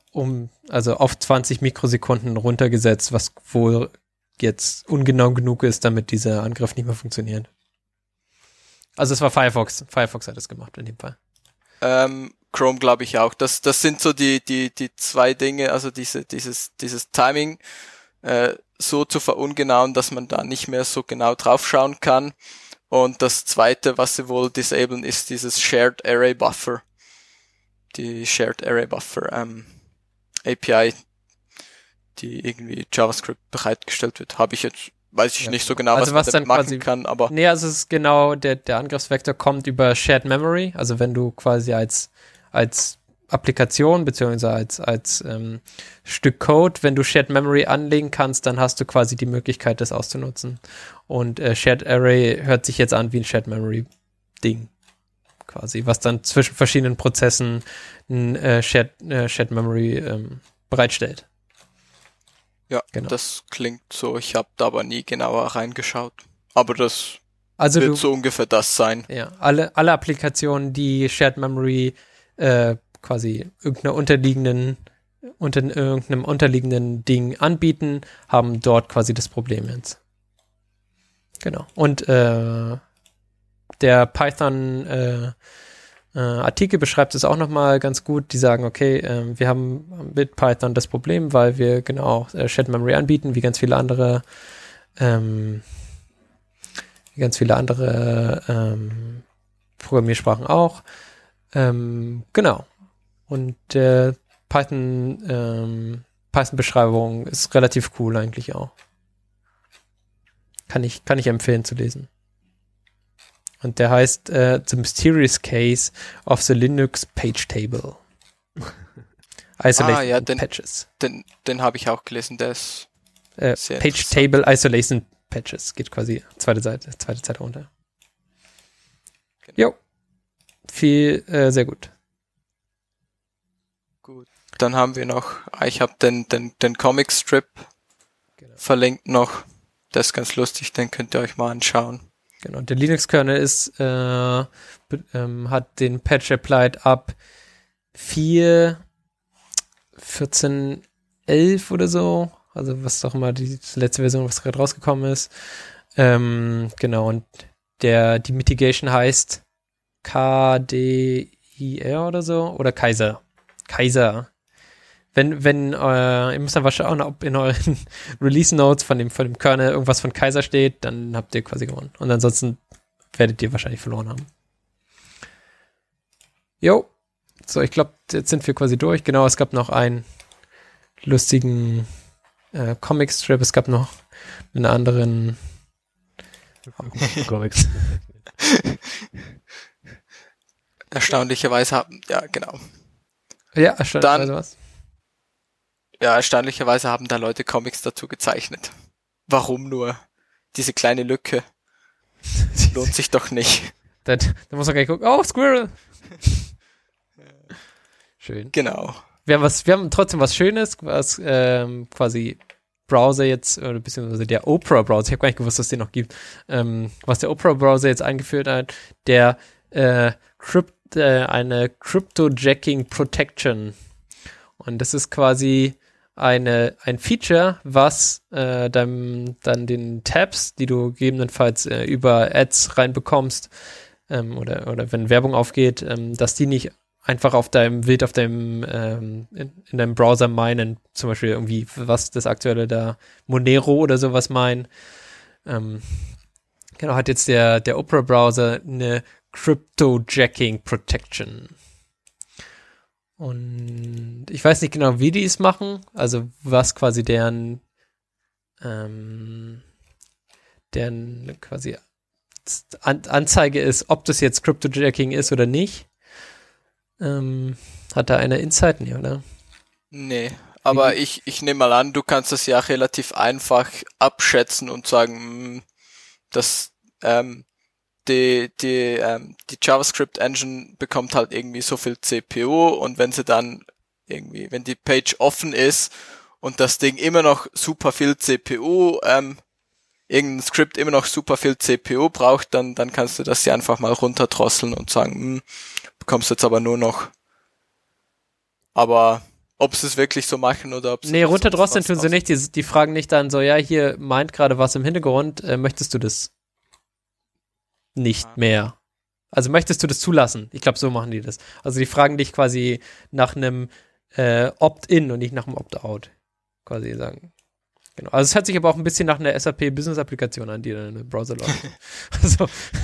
um, also auf zwanzig Mikrosekunden runtergesetzt, was wohl jetzt ungenau genug ist, damit dieser Angriff nicht mehr funktioniert. Also es war Firefox. Firefox hat es gemacht in dem Fall. Ähm, Chrome glaube ich auch. Das, das sind so die, die, die zwei Dinge, also diese, dieses, dieses Timing, äh, so zu verungenauen, dass man da nicht mehr so genau draufschauen kann. Und das zweite, was sie wohl disablen, ist dieses Shared Array Buffer. Die Shared Array Buffer, ähm, A P I, die irgendwie JavaScript bereitgestellt wird. Habe ich jetzt, weiß ich ja, nicht so genau, also was, was man dann machen quasi, kann, aber. Nee, also es ist genau, der, der Angriffsvektor kommt über Shared Memory, also wenn du quasi als, als Applikation, beziehungsweise als, als ähm, Stück Code, wenn du Shared Memory anlegen kannst, dann hast du quasi die Möglichkeit, das auszunutzen. Und äh, Shared Array hört sich jetzt an wie ein Shared Memory Ding. Quasi, was dann zwischen verschiedenen Prozessen ein äh, Shared, äh, Shared Memory ähm, bereitstellt. Ja, genau. Das klingt so. Ich habe da aber nie genauer reingeschaut. Aber das also wird du, so ungefähr das sein. Ja, alle, alle Applikationen, die Shared Memory äh, quasi irgendeiner unterliegenden, unter irgendeinem unterliegenden Ding anbieten, haben dort quasi das Problem jetzt. Genau. Und äh, der Python äh, äh, Artikel beschreibt es auch nochmal ganz gut. Die sagen, okay, äh, wir haben mit Python das Problem, weil wir genau äh, Shared Memory anbieten, wie ganz viele andere ähm, wie ganz viele andere ähm, Programmiersprachen auch. Ähm, genau. Und der Python ähm, Python-Beschreibung ist relativ cool eigentlich auch. Kann ich, kann ich empfehlen zu lesen. Und der heißt uh, The Mysterious Case of the Linux Page Table. Isolation ah, ja, den, Patches. Den, den habe ich auch gelesen, der ist äh, sehr Page Table Isolation Patches. Geht quasi zweite Seite, zweite Seite runter. Genau. Jo. Viel, äh, sehr gut. Gut. Dann haben wir noch, ich habe den, den, den Comic Strip genau. verlinkt noch. Das ist ganz lustig, den könnt ihr euch mal anschauen. Genau, der Linux-Kernel ist, äh, ähm, hat den Patch applied ab vier Punkt vierzehn elf oder so, also was doch immer die letzte Version, was gerade rausgekommen ist. Ähm, genau, und der, die Mitigation heißt K D I R oder so, oder Kaiser. Kaiser. Wenn, wenn, äh, ihr müsst dann wahrscheinlich auch noch, ob in euren Release Notes von dem, von dem Kernel irgendwas von Kaiser steht, dann habt ihr quasi gewonnen. Und ansonsten werdet ihr wahrscheinlich verloren haben. Jo. So, ich glaube, jetzt sind wir quasi durch. Genau, es gab noch einen lustigen äh, Comic-Strip. Es gab noch einen anderen Comics. Erstaunlicherweise haben, ja, genau. Ja, erstaunlicherweise was? Ja, erstaunlicherweise haben da Leute Comics dazu gezeichnet. Warum nur? Diese kleine Lücke. Lohnt sich doch nicht. Da, da muss man gleich gucken. Oh, Squirrel! Schön. Genau. Wir haben, was, wir haben trotzdem was Schönes, was ähm, quasi Browser jetzt, oder beziehungsweise der Opera-Browser, ich habe gar nicht gewusst, dass es den noch gibt, ähm, was der Opera-Browser jetzt eingeführt hat, der äh, Crypt, äh, eine Cryptojacking Protection. Und das ist quasi eine, ein Feature, was äh, dann, dann den Tabs, die du gegebenenfalls äh, über Ads reinbekommst, ähm, oder, oder wenn Werbung aufgeht, ähm, dass die nicht einfach auf deinem Bild, auf deinem, ähm, in, in deinem Browser meinen, zum Beispiel irgendwie, was das aktuelle da, Monero oder sowas meinen. Ähm, genau, hat jetzt der, der Opera-Browser eine Cryptojacking Protection. Und ich weiß nicht genau, wie die es machen, also was quasi deren, ähm, deren quasi An- Anzeige ist, ob das jetzt Cryptojacking ist oder nicht. Ähm, hat da einer Insight? Nee, oder? Nee, aber ich, ich nehme mal an, du kannst das ja relativ einfach abschätzen und sagen, mh, dass ähm, die, die, ähm, die JavaScript-Engine bekommt halt irgendwie so viel C P U und wenn sie dann irgendwie, wenn die Page offen ist und das Ding immer noch super viel C P U, ähm, irgendein Skript immer noch super viel C P U braucht, dann, dann kannst du das ja einfach mal runterdrosseln und sagen, mh, bekommst jetzt aber nur noch. Aber ob sie es wirklich so machen oder ob sie Nee, runterdrosseln tun sie aus- nicht. Die, die fragen nicht dann so, ja, hier meint gerade was im Hintergrund, äh, möchtest du das nicht Ah. mehr? Also möchtest du das zulassen? Ich glaube, so machen die das. Also die fragen dich quasi nach einem äh, Opt-in und nicht nach einem Opt-out. Quasi sagen. Genau. Also es hört sich aber auch ein bisschen nach einer S A P-Business-Applikation an, die dann im Browser läuft. Also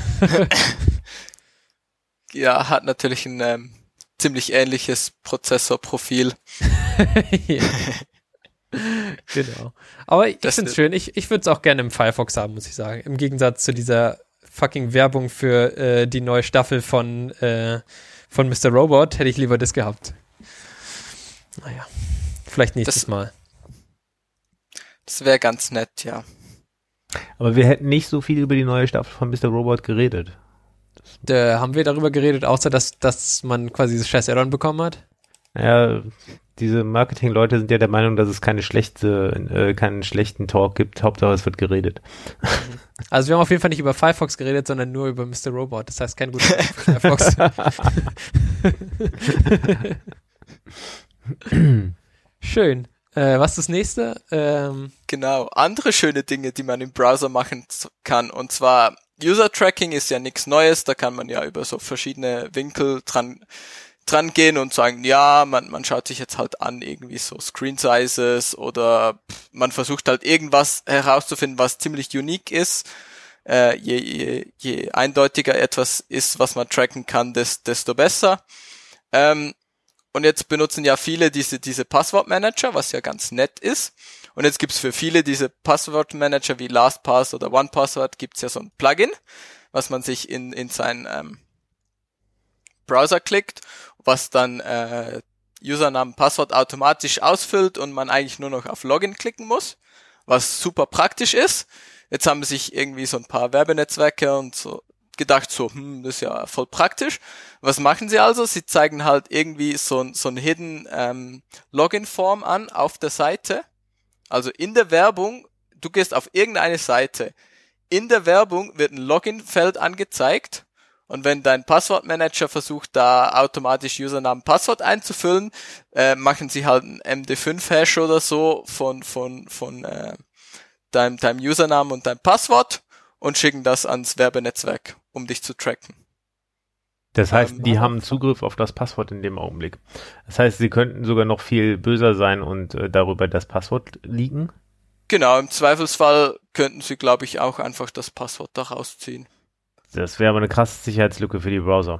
Ja, hat natürlich ein ähm, ziemlich ähnliches Prozessorprofil. ja. Genau. Aber ich Das finde es ist- schön. Ich, ich würde es auch gerne im Firefox haben, muss ich sagen. Im Gegensatz zu dieser fucking Werbung für äh, die neue Staffel von, äh, von Mister Robot hätte ich lieber das gehabt. Naja, vielleicht nächstes Das- Mal. Das wäre ganz nett, ja. Aber wir hätten nicht so viel über die neue Staffel von Mister Robot geredet. Da haben wir darüber geredet, außer dass, dass man quasi dieses scheiß Add-on bekommen hat. Ja, diese Marketing-Leute sind ja der Meinung, dass es keine schlechte, äh, keinen schlechten Talk gibt. Hauptsache es wird geredet. Also wir haben auf jeden Fall nicht über Firefox geredet, sondern nur über Mister Robot. Das heißt kein guter Talk für Firefox. Schön. Äh, was ist das nächste? Ähm, Genau, andere schöne Dinge, die man im Browser machen z- kann. Und zwar, User-Tracking ist ja nichts Neues, da kann man ja über so verschiedene Winkel dran, dran gehen und sagen, ja, man, man schaut sich jetzt halt an, irgendwie so Screen-Sizes oder pff, man versucht halt irgendwas herauszufinden, was ziemlich unique ist. Äh, je, je, je eindeutiger etwas ist, was man tracken kann, des, desto besser. Ähm, Und jetzt benutzen ja viele diese, diese Passwortmanager, was ja ganz nett ist. Und jetzt gibt's für viele diese Passwortmanager wie LastPass oder OnePassword gibt's ja so ein Plugin, was man sich in, in seinen ähm, Browser klickt, was dann äh, Usernamen, Passwort automatisch ausfüllt und man eigentlich nur noch auf Login klicken muss, was super praktisch ist. Jetzt haben sich irgendwie so ein paar Werbenetzwerke und so gedacht, so, hm, das ist ja voll praktisch. Was machen sie also? Sie zeigen halt irgendwie so ein, so ein Hidden ähm, Login-Form an auf der Seite. Also in der Werbung, du gehst auf irgendeine Seite. In der Werbung wird ein Login-Feld angezeigt. Und wenn dein Passwortmanager versucht, da automatisch Usernamen, Passwort einzufüllen, äh, machen sie halt einen M D fünf Hash oder so von, von, von äh, deinem, deinem Usernamen und deinem Passwort und schicken das ans Werbenetzwerk, um dich zu tracken. Das heißt, Ähm, die haben Zugriff auf das Passwort in dem Augenblick. Das heißt, sie könnten sogar noch viel böser sein und äh, darüber das Passwort liegen. Genau, im Zweifelsfall könnten sie, glaube ich, auch einfach das Passwort da rausziehen. Das wäre aber eine krasse Sicherheitslücke für die Browser.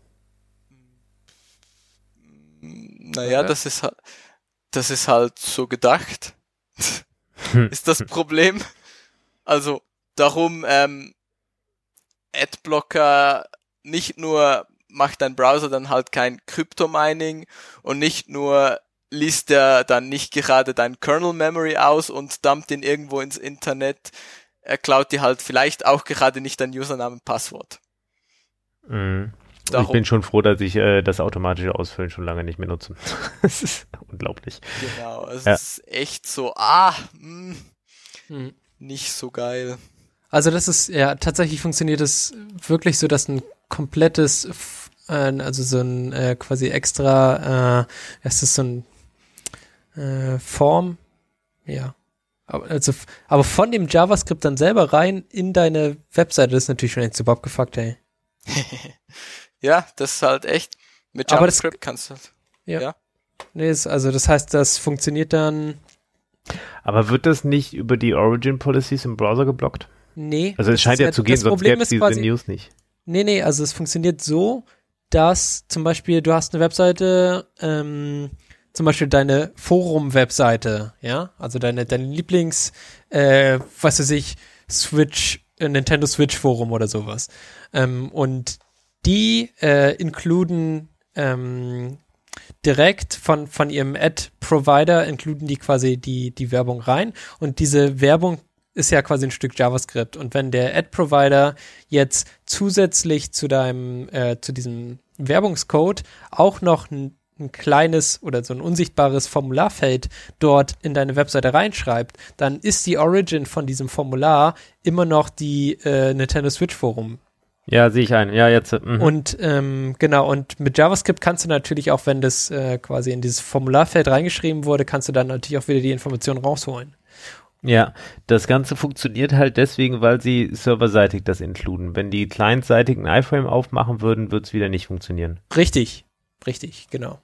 Naja, Okay. das ist halt, das ist halt so gedacht. Ist das Problem. Also, darum, ähm, Adblocker nicht nur macht dein Browser dann halt kein Kryptomining und nicht nur liest der dann nicht gerade dein Kernel Memory aus und dumpt ihn irgendwo ins Internet, er klaut dir halt vielleicht auch gerade nicht dein Username und Passwort. Mhm. Ich Darum- bin schon froh, dass ich äh, das automatische Ausfüllen schon lange nicht mehr nutze. Das ist unglaublich. Genau, also Ja. es ist echt so, ah, mh, hm. nicht so geil. Also das ist, ja, tatsächlich funktioniert es wirklich so, dass ein komplettes, f- äh, also so ein äh, quasi extra, äh, es ist so ein äh, Form, ja. Aber, also, f- aber von dem JavaScript dann selber rein in deine Webseite, das ist natürlich schon echt super abgefuckt, ey. Ja, das ist halt echt, mit Aber das- JavaScript kannst du halt. Ja. Ja. Nee, ist, also das heißt, das funktioniert dann, Aber wird das nicht über die Origin Policies im Browser geblockt? nee. Also es das scheint ist ja zu gehen, das sonst Problem gäbe es ist diese quasi, News nicht. Nee, nee, also es funktioniert so, dass zum Beispiel du hast eine Webseite, ähm, zum Beispiel deine Forum-Webseite, ja, also deine, deine Lieblings, äh, was weiß ich, Switch, äh, Nintendo Switch Forum oder sowas. Ähm, und die äh, inkluden ähm, direkt von, von ihrem Ad-Provider, inkluden die quasi die, die Werbung rein und diese Werbung ist ja quasi ein Stück JavaScript. Und wenn der Ad-Provider jetzt zusätzlich zu deinem, äh, zu diesem Werbungscode auch noch ein, ein kleines oder so ein unsichtbares Formularfeld dort in deine Webseite reinschreibt, dann ist die Origin von diesem Formular immer noch die äh, Nintendo Switch Forum Ja, sehe ich ein. Ja, jetzt. Mhm. Und ähm, genau, und mit JavaScript kannst du natürlich auch, wenn das äh, quasi in dieses Formularfeld reingeschrieben wurde, kannst du dann natürlich auch wieder die Informationen rausholen. Ja, das Ganze funktioniert halt deswegen, weil sie serverseitig das inkluden. Wenn die clientseitig ein iFrame aufmachen würden, würde es wieder nicht funktionieren. Richtig, richtig, genau.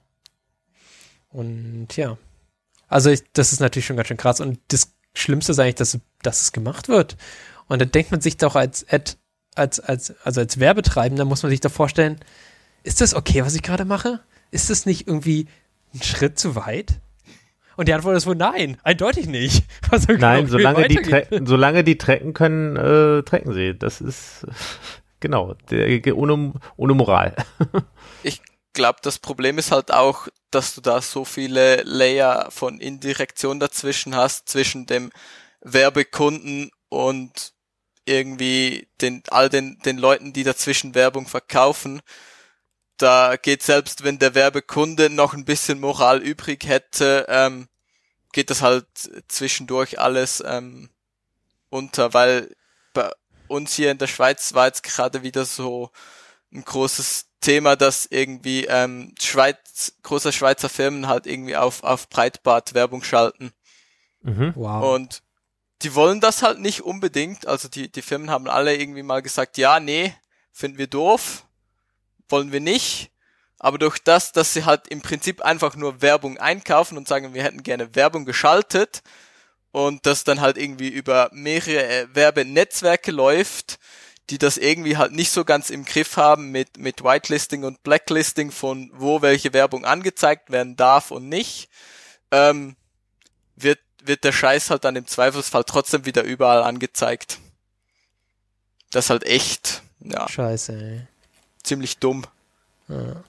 Und ja, also ich, das ist natürlich schon ganz schön krass. Und das Schlimmste ist eigentlich, dass, dass es gemacht wird. Und da denkt man sich doch als Ad, als, als, also als Werbetreibender muss man sich doch vorstellen, ist das okay, was ich gerade mache? Ist das nicht irgendwie ein Schritt zu weit? Und die Antwort ist wohl nein, eindeutig nicht. Also nein, solange die, tre- solange die tracken können, äh, tracken sie. Das ist, genau, der, ohne, ohne Moral. Ich glaube, das Problem ist halt auch, dass du da so viele Layer von Indirektion dazwischen hast, zwischen dem Werbekunden und irgendwie den, all den, den Leuten, die dazwischen Werbung verkaufen. Da geht selbst, wenn der Werbekunde noch ein bisschen Moral übrig hätte, ähm, geht das halt zwischendurch alles ähm, unter, weil bei uns hier in der Schweiz war jetzt gerade wieder so ein großes Thema, dass irgendwie ähm, Schweiz, große Schweizer Firmen halt irgendwie auf, auf Breitbart Werbung schalten. Mhm. Wow. Und die wollen das halt nicht unbedingt, also die, die Firmen haben alle irgendwie mal gesagt, ja, nee, finden wir doof, wollen wir nicht, aber durch das, dass sie halt im Prinzip einfach nur Werbung einkaufen und sagen, wir hätten gerne Werbung geschaltet und das dann halt irgendwie über mehrere Werbenetzwerke läuft, die das irgendwie halt nicht so ganz im Griff haben mit, mit Whitelisting und Blacklisting von wo welche Werbung angezeigt werden darf und nicht, ähm, wird, wird der Scheiß halt dann im Zweifelsfall trotzdem wieder überall angezeigt. Das ist halt echt, ja. Scheiße, ey. Ziemlich dumm. Ja.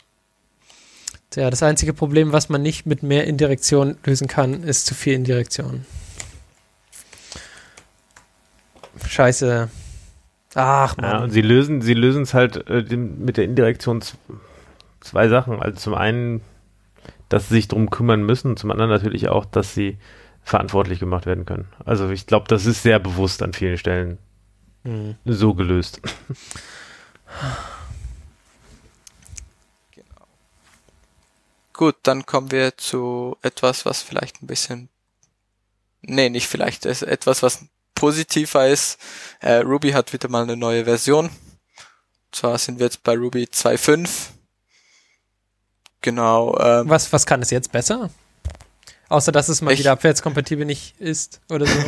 Tja, das einzige Problem, was man nicht mit mehr Indirektion lösen kann, ist zu viel Indirektion. Scheiße. Ach, Mann. Ja, und sie lösen, sie lösen es halt äh, mit der Indirektion z- zwei Sachen. Also zum einen, dass sie sich drum kümmern müssen, zum anderen natürlich auch, dass sie verantwortlich gemacht werden können. Also ich glaube, das ist sehr bewusst an vielen Stellen Hm. so gelöst. Genau. Gut, dann kommen wir zu etwas, was vielleicht ein bisschen, nee, nicht vielleicht, ist etwas, was positiver ist. Äh, Ruby hat wieder mal eine neue Version. Und zwar sind wir jetzt bei Ruby zwei Punkt fünf. Genau. Ähm, Was, was kann es jetzt besser? Außer, dass es mal Ich- wieder abwärtskompatibel nicht ist oder so.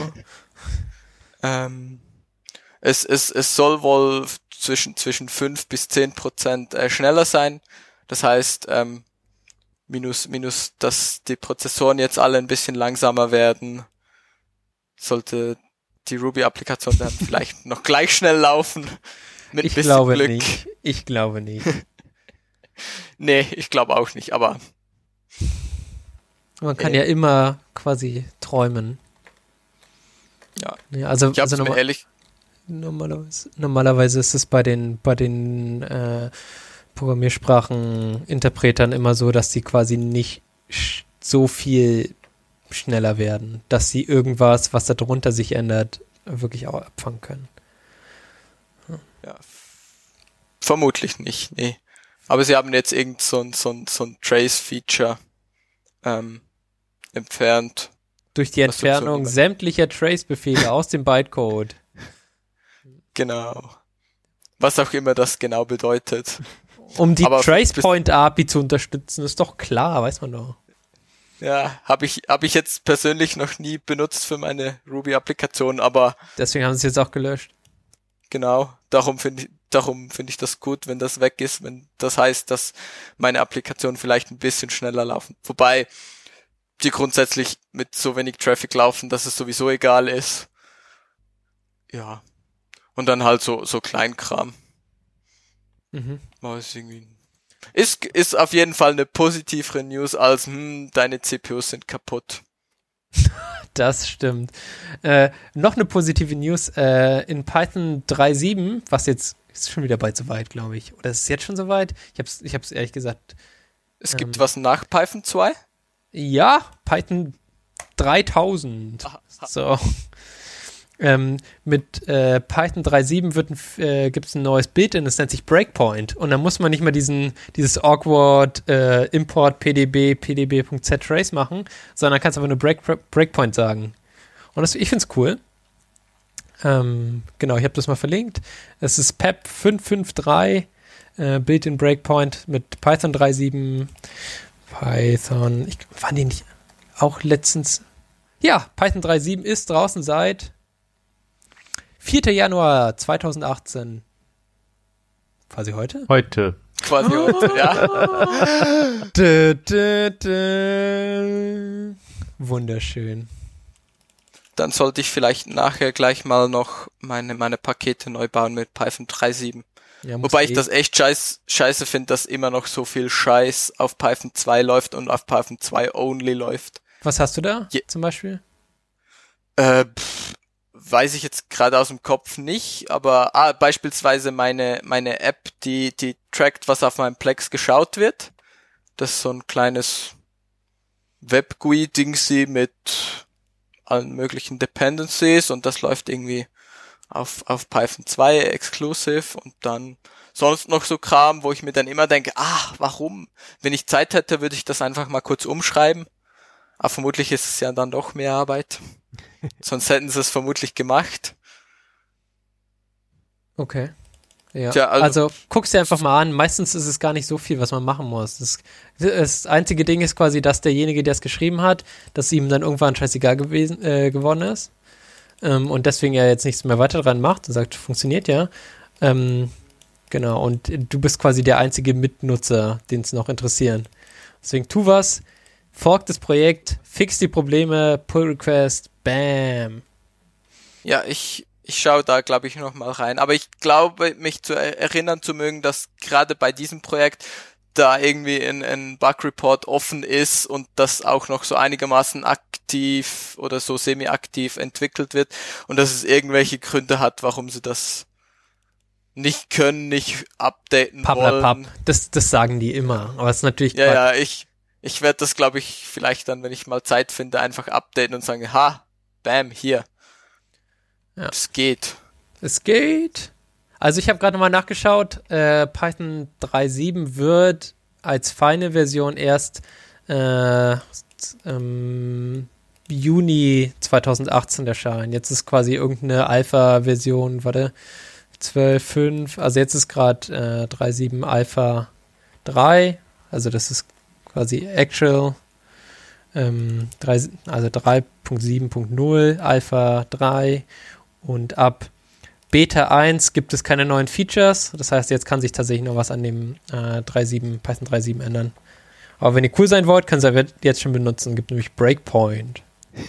ähm, es, es, es soll wohl zwischen, zwischen fünf bis zehn Prozent äh, schneller sein. Das heißt, ähm, minus, minus, dass die Prozessoren jetzt alle ein bisschen langsamer werden, sollte die Ruby-Applikation dann vielleicht noch gleich schnell laufen. Mit Ich bisschen glaube Glück. nicht. Ich glaube nicht. Nee, ich glaube auch nicht, aber Man kann Äh. ja immer quasi träumen. ja, Nee, also, ich habe also mir norma- ehrlich, normalerweise, normalerweise ist es bei den, bei den äh, Programmiersprachen-Interpretern immer so, dass die quasi nicht sch- so viel schneller werden, dass sie irgendwas, was da drunter sich ändert, wirklich auch abfangen können. ja, f- vermutlich nicht, nee. Aber sie haben jetzt irgend so ein, so ein, so ein Trace-Feature ähm, entfernt. Durch die Was dazu Entfernung über- sämtlicher Trace-Befehle aus dem Bytecode. Genau. Was auch immer das genau bedeutet. Um die Aber Tracepoint-A P I zu unterstützen, ist doch klar, weiß man doch. Ja, habe ich hab ich jetzt persönlich noch nie benutzt für meine Ruby-Applikation, aber Deswegen haben sie es jetzt auch gelöscht. genau, darum finde ich, darum finde ich das gut, wenn das weg ist, wenn das heißt, dass meine Applikationen vielleicht ein bisschen schneller laufen. Wobei die grundsätzlich mit so wenig Traffic laufen, dass es sowieso egal ist. Ja. Und dann halt so, so Kleinkram. Mhm. Oh, ist irgendwie ist, ist auf jeden Fall eine positivere News als, hm, deine C P Us sind kaputt. Das stimmt. Äh, noch eine positive News. Äh, in Python drei Punkt sieben, was jetzt ist schon wieder bald soweit, glaube ich. Oder ist es jetzt schon soweit? Ich habe es ich hab's ehrlich gesagt. Es gibt Ähm. was nach Python zwei? Ja, Python dreitausend. Aha. So. Ähm, mit äh, Python drei Punkt sieben wird ein, äh, gibt es ein neues Build-in, das nennt sich Breakpoint. Und dann muss man nicht mehr diesen, dieses awkward äh, Import pdb, pdb.ztrace machen, sondern kannst einfach nur Break, Breakpoint sagen. Und das, ich finde es cool. Ähm, genau, ich habe das mal verlinkt. Es ist P E P fünf fünf drei, äh, Built-in Breakpoint mit Python drei Punkt sieben. Python, ich, waren die nicht auch letztens? Ja, Python drei Punkt sieben ist draußen seit vierter Januar zweitausendachtzehn. Quasi heute? Heute. Quasi heute, ja. Dö, dö, dö. Wunderschön. Dann sollte ich vielleicht nachher gleich mal noch meine, meine Pakete neu bauen mit Python drei Punkt sieben. Ja, Wobei ich eh. das echt scheiß, scheiße finde, dass immer noch so viel Scheiß auf Python zwei läuft und auf Python zwei only läuft. Was hast du da Je- zum Beispiel? Äh, pff, weiß ich jetzt gerade aus dem Kopf nicht, aber ah, beispielsweise meine, meine App, die, die trackt, was auf meinem Plex geschaut wird. Das ist so ein kleines Web-G U I-Dingsy mit allen möglichen Dependencies und das läuft irgendwie auf, auf Python zwei exclusive und dann sonst noch so Kram, wo ich mir dann immer denke, ah, warum? Wenn ich Zeit hätte, würde ich das einfach mal kurz umschreiben. Aber vermutlich ist es ja dann doch mehr Arbeit. Sonst hätten sie es vermutlich gemacht. Okay. Ja. Tja, also- also, guck's dir einfach mal an. Meistens ist es gar nicht so viel, was man machen muss. Das, das einzige Ding ist quasi, dass derjenige, der es geschrieben hat, dass ihm dann irgendwann scheißegal gewesen, äh, geworden ist. Ähm, und deswegen ja jetzt nichts mehr weiter dran macht und sagt, funktioniert ja. Ähm, genau, und du bist quasi der einzige Mitnutzer, den es noch interessieren. Deswegen tu was, fork das Projekt, fix die Probleme, Pull Request, bam. Ja, ich, ich schaue da, glaube ich, noch mal rein. Aber ich glaube, mich zu er- erinnern zu mögen, dass gerade bei diesem Projekt da irgendwie ein, ein Bug-Report offen ist und das auch noch so einigermaßen aktiv oder so semi-aktiv entwickelt wird und dass es irgendwelche Gründe hat, warum sie das nicht können, nicht updaten wollen. Papp, das, das sagen die immer, aber es ist natürlich Ja, Quatsch. ja, ich, ich werde das, glaube ich, vielleicht dann, wenn ich mal Zeit finde, einfach updaten und sagen, ha, bam, hier. Ja. Es geht. Es geht. Also ich habe gerade mal nachgeschaut, äh, Python drei Punkt sieben wird als feine Version erst äh, ähm, Juni zweitausendachtzehn erscheinen. Jetzt ist quasi irgendeine Alpha-Version, warte, zwölf Punkt fünf, also jetzt ist gerade äh, drei Punkt sieben Alpha drei, also das ist quasi actual, ähm, drei, also drei Punkt sieben Punkt null, Alpha drei und ab Beta eins gibt es keine neuen Features. Das heißt, jetzt kann sich tatsächlich noch was an dem äh, drei Punkt sieben, Python drei Punkt sieben ändern. Aber wenn ihr cool sein wollt, könnt ihr es jetzt schon benutzen. Gibt nämlich Breakpoint.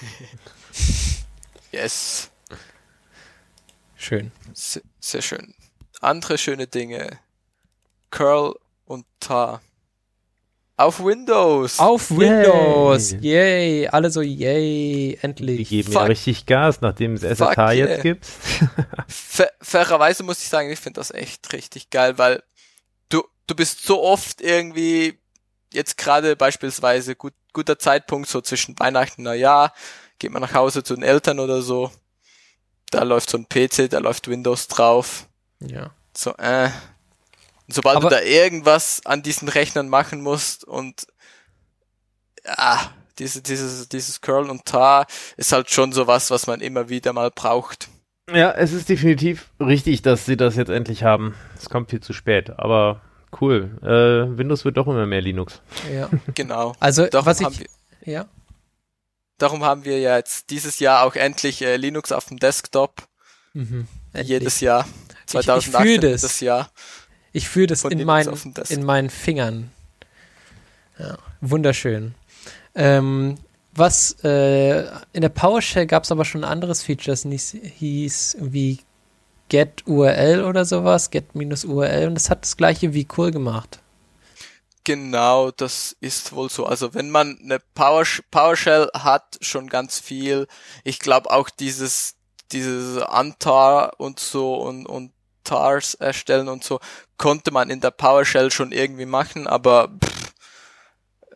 Yes. Schön. Sehr, sehr schön. Andere schöne Dinge. Curl und Tar. Auf Windows. Auf Windows. Yay. Alle so, yay. Die Endlich. geben ja Fuck. richtig Gas, nachdem es S S H Fuck jetzt yeah. gibt. Fa- fairerweise muss ich sagen, ich finde das echt richtig geil, weil du, du bist so oft irgendwie, jetzt gerade beispielsweise gut, guter Zeitpunkt, so zwischen Weihnachten und Neujahr, geht man nach Hause zu den Eltern oder so, da läuft so ein P C, da läuft Windows drauf, Ja. so, äh. Und sobald Aber- du da irgendwas an diesen Rechnern machen musst und, ja, diese, dieses, dieses Curl und Tar ist halt schon sowas, was man immer wieder mal braucht. Ja, es ist definitiv richtig, dass sie das jetzt endlich haben. Es kommt viel zu spät, aber cool. Äh, Windows wird doch immer mehr Linux. Ja. Genau. Also, Darum was haben ich. wir, Ja. darum haben wir ja jetzt dieses Jahr auch endlich äh, Linux auf dem Desktop. Mhm. Wie jedes Jahr. Ich- ich zweitausendachtzehn fühl ist das. das Jahr. Ich fühle das Von in, Linux mein, auf dem Desktop. in meinen Fingern. Ja, wunderschön. Ähm, was, äh, in der PowerShell gab es aber schon ein anderes Feature, das nicht, hieß irgendwie Get U R L oder sowas, Get-U R L, und das hat das gleiche wie Curl gemacht. Genau, das ist wohl so. Also wenn man eine Power, PowerShell hat, schon ganz viel. Ich glaube auch dieses, dieses Untar und so und, und Tars erstellen und so, konnte man in der PowerShell schon irgendwie machen, aber pff,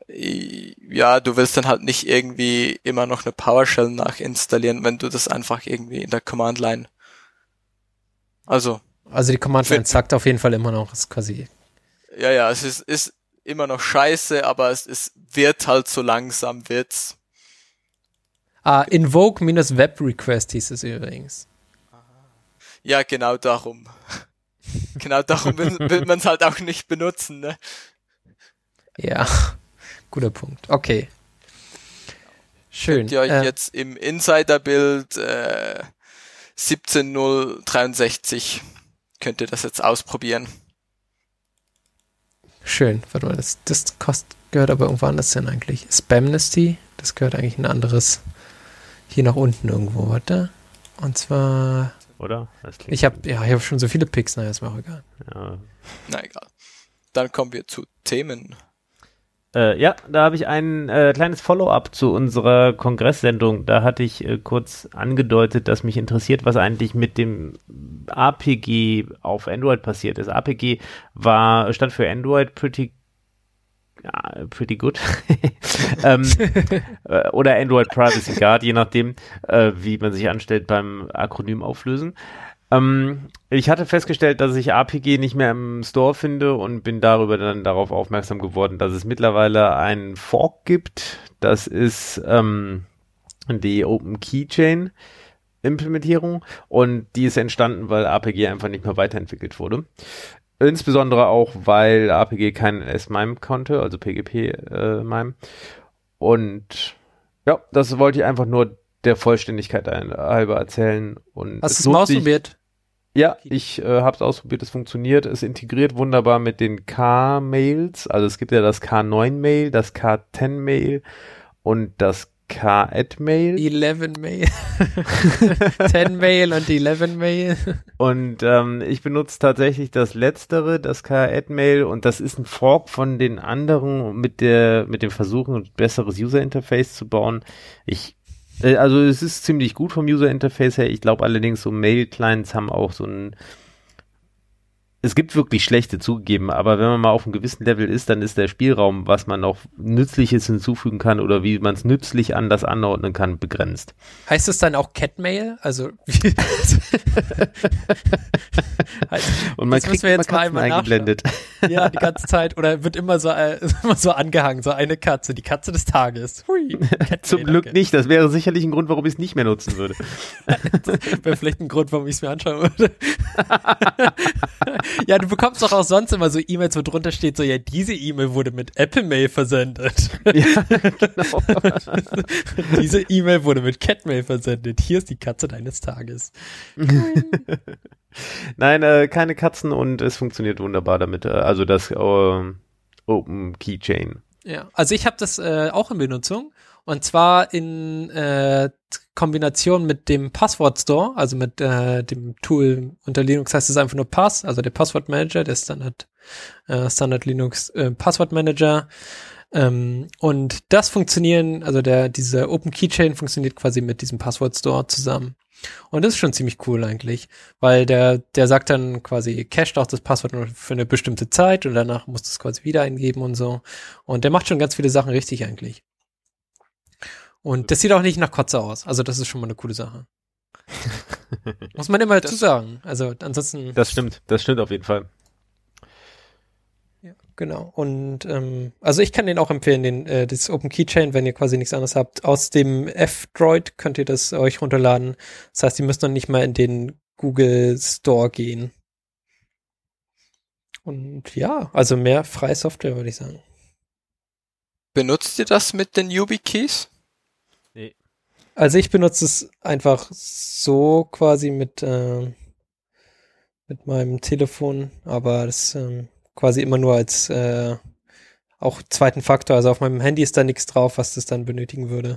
ja, du willst dann halt nicht irgendwie immer noch eine PowerShell nachinstallieren, wenn du das einfach irgendwie in der Command-Line, also. Also die Command-Line sagt auf jeden Fall immer noch, ist quasi. Ja, ja, es ist, ist immer noch scheiße, aber es, es wird halt so langsam, wird's. Ah, Invoke-Web-Request hieß es übrigens. Ja, genau darum. Genau darum will, will man es halt auch nicht benutzen, ne? Ja, guter Punkt. Okay. Schön. Könnt ihr euch äh, jetzt im Insider-Bild äh, siebzehn null dreiundsechzig könnt ihr das jetzt ausprobieren. Schön. Warte mal, das, das kost, gehört aber irgendwo anders hin eigentlich. Spamnesty, das gehört eigentlich ein anderes hier nach unten irgendwo, warte. Und zwar... Oder? Das klingt ich habe ja, ich habe schon so viele Picks, naja, ist mir auch egal. Ja. Na egal. Dann kommen wir zu Themen. Äh, ja, da habe ich ein äh, kleines Follow-up zu unserer Kongresssendung. Da hatte ich äh, kurz angedeutet, dass mich interessiert, was eigentlich mit dem A P G auf Android passiert ist. A P G war, stand für Android Pretty ja, pretty good. ähm, äh, oder Android Privacy Guard, je nachdem, äh, wie man sich anstellt beim Akronym auflösen. Ähm, ich hatte festgestellt, dass ich A P G nicht mehr im Store finde und bin darüber dann darauf aufmerksam geworden, dass es mittlerweile einen Fork gibt. Das ist ähm, die Open Keychain Implementierung und die ist entstanden, weil A P G einfach nicht mehr weiterentwickelt wurde. Insbesondere auch, weil A P G kein S-MIME konnte, also P G P-MIME. Und ja, das wollte ich einfach nur der Vollständigkeit halber erzählen. Und hast du es mal ausprobiert? Ja, ich äh, habe es ausprobiert, es funktioniert. Es integriert wunderbar mit den K-Mails. Also es gibt ja das K neun Mail, das K zehn Mail und das K-Add-Mail. elf Mail. zehn Mail und elf Mail. Und ähm, ich benutze tatsächlich das letztere, das K-Add-Mail, und das ist ein Fork von den anderen mit der mit dem Versuch, ein besseres User-Interface zu bauen. Ich äh, also es ist ziemlich gut vom User-Interface her. Ich glaube allerdings, so Mail-Clients haben auch so ein es gibt wirklich schlechte zugegeben, aber wenn man mal auf einem gewissen Level ist, dann ist der Spielraum, was man noch Nützliches hinzufügen kann oder wie man es nützlich anders anordnen kann, begrenzt. Heißt es dann auch Catmail? Also und man kriegt jetzt immer Katzen eingeblendet. Ja, die ganze Zeit. Oder wird immer so, äh, immer so angehangen, so eine Katze, die Katze des Tages. Hui, Zum Glück danke. Nicht, das wäre sicherlich ein Grund, warum ich es nicht mehr nutzen würde. Das wäre vielleicht ein Grund, warum ich es mir anschauen würde. Ja, du bekommst doch auch sonst immer so E-Mails, wo drunter steht, so, ja, diese E-Mail wurde mit Apple Mail versendet. Ja, genau. Diese E-Mail wurde mit Catmail versendet. Hier ist die Katze deines Tages. Nein, äh, keine Katzen und es funktioniert wunderbar damit. Äh, also das äh, Open Keychain. Ja, also ich habe das äh, auch in Benutzung. Und zwar in äh, Kombination mit dem Passwort Store, also mit äh, dem Tool unter Linux heißt es einfach nur Pass, also der Passwortmanager, der Standard, äh, Standard Linux äh, Passwortmanager. Ähm, und das funktionieren, also der diese Open Keychain funktioniert quasi mit diesem Passwort Store zusammen. Und das ist schon ziemlich cool eigentlich, weil der der sagt dann quasi, cached auch das Passwort nur für eine bestimmte Zeit und danach musst du es quasi wieder eingeben und so. Und der macht schon ganz viele Sachen richtig eigentlich. Und das sieht auch nicht nach Kotze aus. Also das ist schon mal eine coole Sache. Muss man immer dazu sagen. Also ansonsten... Das stimmt, das stimmt auf jeden Fall. Ja, genau. Und ähm, also ich kann den auch empfehlen, den äh, das Open Keychain, wenn ihr quasi nichts anderes habt. Aus dem F-Droid könnt ihr das euch runterladen. Das heißt, ihr müsst noch nicht mal in den Google Store gehen. Und ja, also mehr freie Software, würde ich sagen. Benutzt ihr das mit den YubiKeys? Nee. Also ich benutze es einfach so quasi mit äh, mit meinem Telefon, aber das ähm, quasi immer nur als äh, auch zweiten Faktor. Also auf meinem Handy ist da nichts drauf, was das dann benötigen würde.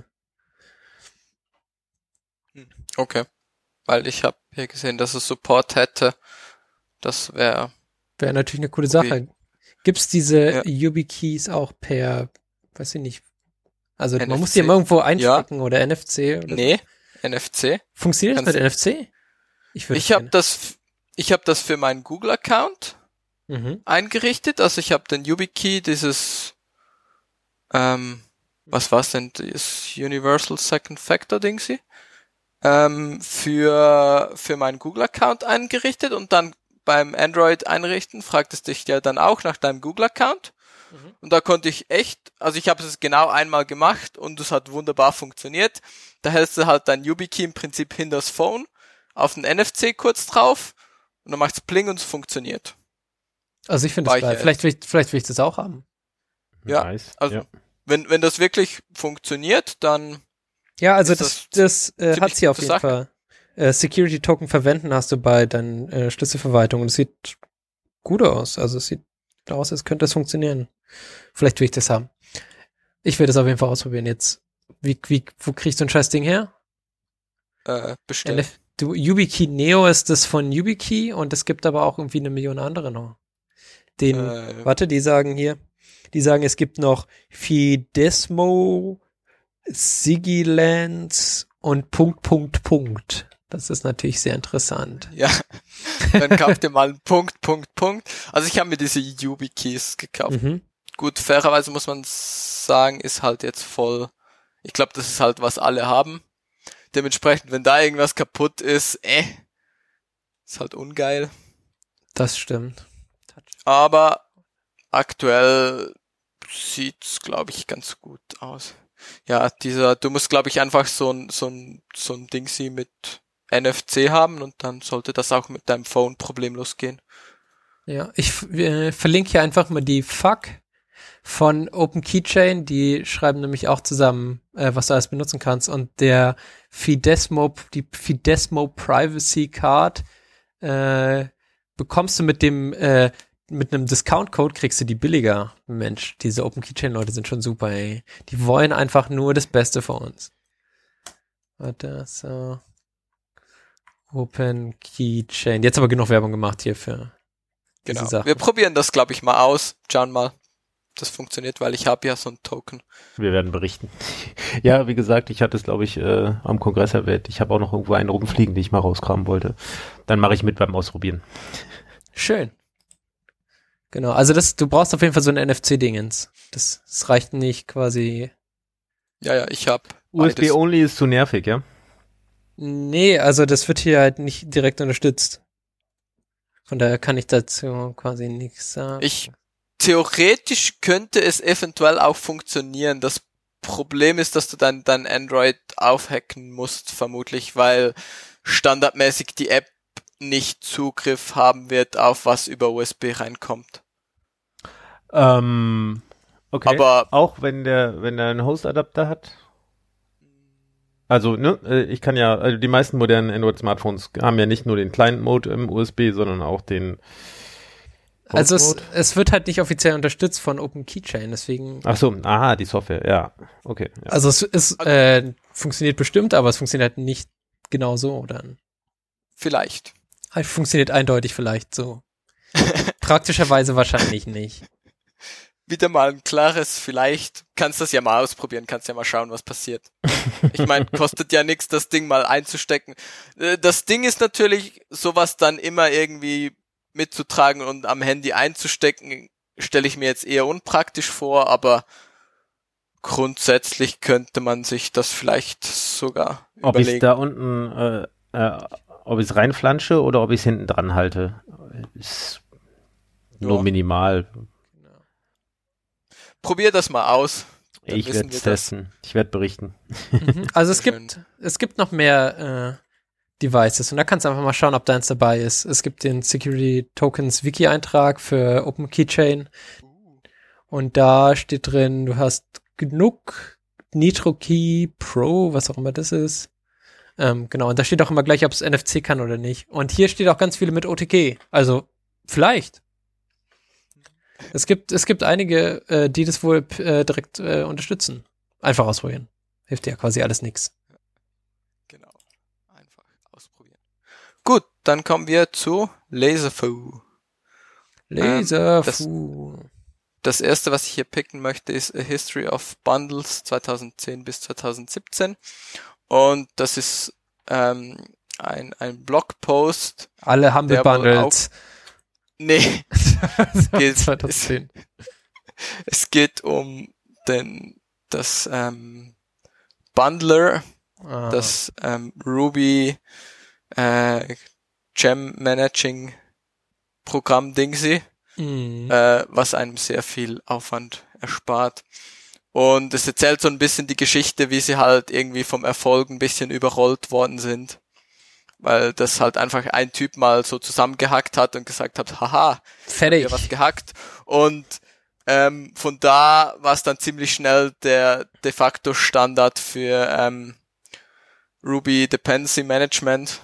Okay, weil ich habe hier gesehen, dass es Support hätte. Das wäre wäre natürlich eine coole Sache. Okay. Gibt's diese ja. YubiKeys auch per, weiß ich nicht, also N F C. man muss die immer irgendwo einstecken ja. oder N F C? Oder nee, so. N F C. Funktioniert das mit N F C? Ich, ich habe das, ich habe das für meinen Google-Account mhm. eingerichtet. Also ich habe den YubiKey, dieses ähm, was war's denn, das Universal Second Factor Dingsy, ähm, für, für meinen Google-Account eingerichtet und dann beim Android einrichten fragt es dich ja dann auch nach deinem Google-Account. Mhm. Und da konnte ich echt, also ich habe es genau einmal gemacht und es hat wunderbar funktioniert. Da hältst du halt dein YubiKey im Prinzip hinter das Phone, auf den N F C kurz drauf und dann macht's Pling und es funktioniert. Also ich finde das geil. Vielleicht will, ich, vielleicht will ich das auch haben. Ja, nice. also ja. Wenn, wenn das wirklich funktioniert, dann ja, also das, das, das äh, hat sie auf jeden Sache. Fall. Äh, Security Token verwenden hast du bei deinen äh, Schlüsselverwaltungen. Das sieht gut aus. Also es sieht aus, als könnte das funktionieren. Vielleicht will ich das haben. Ich will das auf jeden Fall ausprobieren jetzt. Wie, wie, wo kriegst du ein scheiß Ding her? Äh, bestellen. Du, YubiKey Neo ist das von YubiKey und es gibt aber auch irgendwie eine Million andere noch. Den, äh, warte, die sagen hier, die sagen, es gibt noch Fidesmo, Sigilands und Punkt, Punkt, Punkt. Das ist natürlich sehr interessant. Ja, dann kauft ihr mal einen Punkt, Punkt, Punkt. Also ich habe mir diese YubiKeys gekauft. Mhm. Gut, fairerweise muss man sagen, ist halt jetzt voll, ich glaube, das ist halt, was alle haben. Dementsprechend, wenn da irgendwas kaputt ist, äh, ist halt ungeil. Das stimmt. Aber aktuell sieht's, glaube ich, ganz gut aus. Ja, dieser, du musst, glaube ich, einfach so ein, so ein, so ein Dingsy mit N F C haben und dann sollte das auch mit deinem Phone problemlos gehen. Ja, ich äh, verlinke hier einfach mal die F A Q von Open Keychain, die schreiben nämlich auch zusammen, äh, was du alles benutzen kannst, und der Fidesmo, die Fidesmo Privacy Card, äh, bekommst du mit dem, äh, mit einem Discount-Code kriegst du die billiger. Mensch, diese Open Keychain-Leute sind schon super, ey. Die wollen einfach nur das Beste für uns. Warte, so. Open Keychain. Jetzt aber genug Werbung gemacht hier für diese Genau. Sachen. Wir probieren das, glaube ich, mal aus. Schauen mal, das funktioniert, weil ich habe ja so ein Token. Wir werden berichten. Ja, wie gesagt, ich hatte es, glaube ich, äh, am Kongress erwähnt. Ich habe auch noch irgendwo einen rumfliegen, den ich mal rauskramen wollte. Dann mache ich mit beim Ausprobieren. Schön. Genau, also das, du brauchst auf jeden Fall so ein N F C-Dingens. Das, das reicht nicht quasi. Ja, ja, ich habe U S B-only ist zu nervig, ja? Nee, also das wird hier halt nicht direkt unterstützt. Von daher kann ich dazu quasi nichts sagen. Ich, theoretisch könnte es eventuell auch funktionieren. Das Problem ist, dass du dann dein Android aufhacken musst, vermutlich, weil standardmäßig die App nicht Zugriff haben wird auf was über U S B reinkommt. Ähm, okay. Aber auch wenn der, wenn der einen Host-Adapter hat? Also, ne, ich kann ja, also die meisten modernen Android-Smartphones haben ja nicht nur den Client-Mode im U S B, sondern auch den Also es, es wird halt nicht offiziell unterstützt von Open Keychain, deswegen. Ach so, aha, die Software, ja, okay. Ja. Also es ist, äh, funktioniert bestimmt, aber es funktioniert halt nicht genau so dann. Vielleicht. Funktioniert eindeutig vielleicht so. Praktischerweise wahrscheinlich nicht. Wieder mal ein klares Vielleicht. Kannst das ja mal ausprobieren, kannst ja mal schauen, was passiert. Ich meine, kostet ja nichts, das Ding mal einzustecken. Das Ding ist natürlich, sowas dann immer irgendwie mitzutragen und am Handy einzustecken, stelle ich mir jetzt eher unpraktisch vor, aber grundsätzlich könnte man sich das vielleicht sogar ob überlegen. Ob ich da unten, äh, äh, ob ich es reinflansche oder ob ich es hinten dran halte, ist nur ja. minimal. Probier das mal aus. Ich werde es testen. Ich werde berichten. Mhm. Also es gibt, es gibt noch mehr äh, Devices und da kannst du einfach mal schauen, ob da eins dabei ist. Es gibt den Security Tokens Wiki-Eintrag für Open Keychain und da steht drin, du hast genug NitroKey Pro, was auch immer das ist. Ähm, genau, und da steht auch immer gleich, ob es N F C kann oder nicht. Und hier steht auch ganz viele mit O T G. Also vielleicht. Es gibt, es gibt einige, äh, die das wohl äh, direkt äh, unterstützen. Einfach ausprobieren. Hilft ja quasi alles nix. Genau. Einfach ausprobieren. Gut, dann kommen wir zu Laserfoo. Laserfoo. Ähm, das, das erste, was ich hier picken möchte, ist A History of Bundles zweitausendzehn bis zweitausendsiebzehn. Und das ist ähm, ein, ein Blogpost. Alle haben gebundelt. Nee. es, geht, es, es geht um den, das ähm, Bundler, Ah. das ähm, Ruby äh, Gem Managing Programm Dingsy, Mhm. äh, was einem sehr viel Aufwand erspart. Und es erzählt so ein bisschen die Geschichte, wie sie halt irgendwie vom Erfolg ein bisschen überrollt worden sind. Weil das halt einfach ein Typ mal so zusammengehackt hat und gesagt hat, haha, Fertig. hier was gehackt. Und ähm, von da war es dann ziemlich schnell der de facto Standard für ähm, Ruby Dependency Management.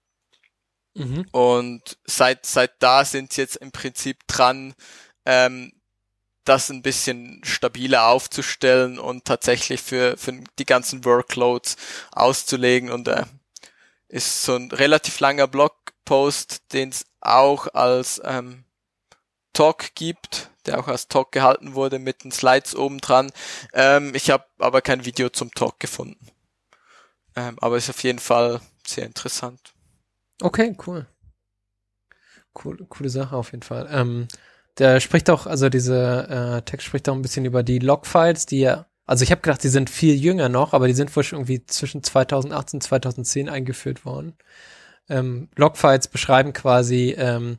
Mhm. Und seit seit da sind sie jetzt im Prinzip dran, ähm, das ein bisschen stabiler aufzustellen und tatsächlich für für die ganzen Workloads auszulegen. Und äh, ist so ein relativ langer Blogpost, den es auch als ähm, Talk gibt, der auch als Talk gehalten wurde mit den Slides oben dran. Ähm, ich habe aber kein Video zum Talk gefunden. Ähm, aber ist auf jeden Fall sehr interessant. Okay, cool. Cool, coole Sache auf jeden Fall. Ähm, der spricht auch, also diese äh, Text spricht auch ein bisschen über die Logfiles, die ja, also ich habe gedacht, die sind viel jünger noch, aber die sind wohl schon irgendwie zwischen zweitausendachtzehn und zweitausendzehn eingeführt worden. Ähm, Logfiles beschreiben quasi ähm,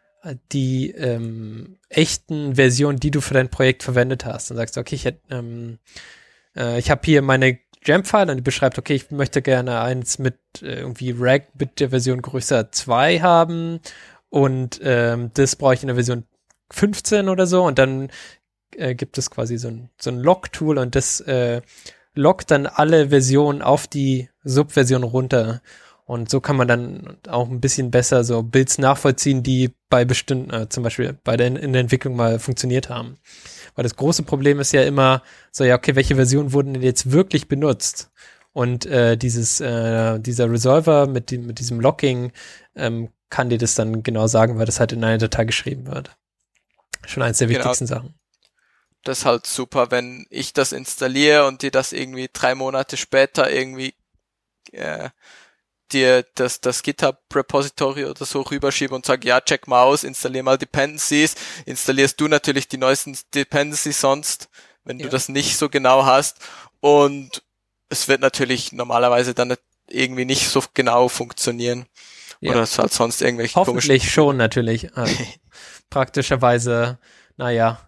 die ähm, echten Versionen, die du für dein Projekt verwendet hast. Dann sagst du, okay, ich hätte, ähm, äh, ich habe hier meine Gem-File und die beschreibt, okay, ich möchte gerne eins mit äh, irgendwie Rag mit der Version größer zwei haben und ähm, das brauche ich in der Version fünfzehn oder so und dann äh, gibt es quasi so ein, so ein Log-Tool und das äh, loggt dann alle Versionen auf die Subversion runter. Und so kann man dann auch ein bisschen besser so Builds nachvollziehen, die bei bestimmten, äh, zum Beispiel bei der, in der Entwicklung mal funktioniert haben. Weil das große Problem ist ja immer so, ja, okay, welche Version wurden denn jetzt wirklich benutzt? Und äh, dieses, äh, dieser Resolver mit, dem, mit diesem Logging ähm, kann dir das dann genau sagen, weil das halt in einer Datei geschrieben wird. Schon eins der Genau. wichtigsten Sachen. Das ist halt super, wenn ich das installiere und dir das irgendwie drei Monate später irgendwie äh, dir das, das GitHub-Repository oder so rüberschiebe und sage, ja, check mal aus, installier mal Dependencies, installierst du natürlich die neuesten Dependencies sonst, wenn Ja. du das nicht so genau hast. Und es wird natürlich normalerweise dann irgendwie nicht so genau funktionieren. Ja. Oder es halt sonst irgendwelche Hoffentlich schon natürlich. Also, praktischerweise, naja,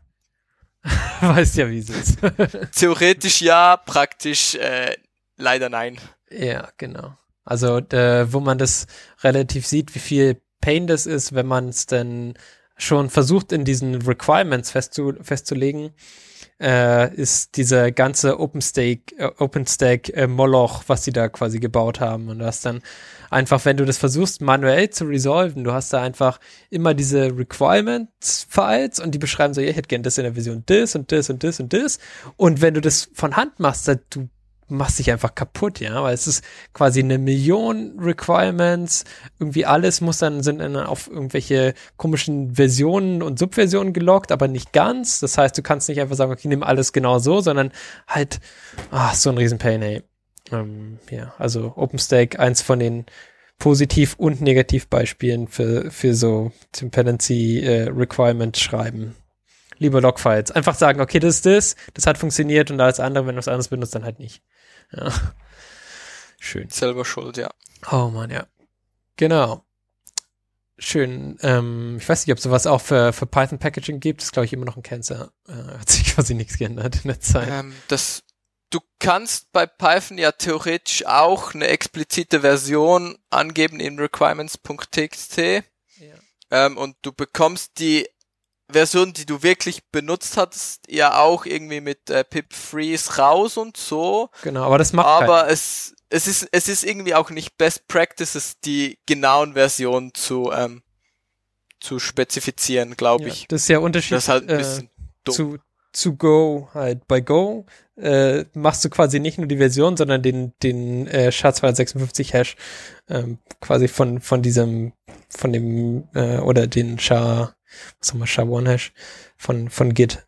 weißt ja, wie es ist. Theoretisch ja, praktisch äh, leider nein. Ja, genau. Also, äh, wo man das relativ sieht, wie viel Pain das ist, wenn man es dann schon versucht, in diesen Requirements festzu festzulegen, äh, ist diese ganze OpenStack, äh, OpenStack äh, Moloch, was die da quasi gebaut haben. Und du hast dann einfach, wenn du das versuchst, manuell zu resolven, du hast da einfach immer diese Requirements-Files und die beschreiben so, ja, ich hätte gern das in der Version das und das und das und das. Und wenn du das von Hand machst, dann, du machst dich einfach kaputt, ja, weil es ist quasi eine Million Requirements, irgendwie alles muss dann, sind dann auf irgendwelche komischen Versionen und Subversionen geloggt, aber nicht ganz, das heißt, du kannst nicht einfach sagen, okay, nimm alles genau so, sondern halt, ah, so ein Riesenpain, ey. Ähm, ja, also OpenStack, eins von den Positiv- und Negativbeispielen für, für so Dependency äh, Requirement schreiben. Lieber Logfiles. Einfach sagen, okay, das ist das, das hat funktioniert und alles andere, wenn du was anderes benutzt, dann halt nicht. Ja. Schön. Selber schuld, ja. Oh Mann, ja. Genau. Schön. Ähm, ich weiß nicht, ob es sowas auch für, für Python Packaging gibt. Das ist, glaube ich, immer noch ein Cancer. Äh, hat sich quasi nichts geändert in der Zeit. Ähm, das, du kannst bei Python ja theoretisch auch eine explizite Version angeben in requirements.txt Ja. ähm, und du bekommst die Version, die du wirklich benutzt hattest, ja auch irgendwie mit äh, pip freeze raus und so. Genau, aber das macht Aber keiner. es es ist es ist irgendwie auch nicht Best Practices, die genauen Versionen zu ähm, zu spezifizieren, glaube Ja, ich. das ist ja Unterschied Das ist halt ein äh, bisschen dumm. zu, zu Go halt. Bei Go äh, machst du quasi nicht nur die Version, sondern den, den äh, S H A zweihundertsechsundfünfzig Hash ähm, quasi von, von diesem, von dem, äh, oder den S H A, was haben wir, S H A eins Hash von, von Git.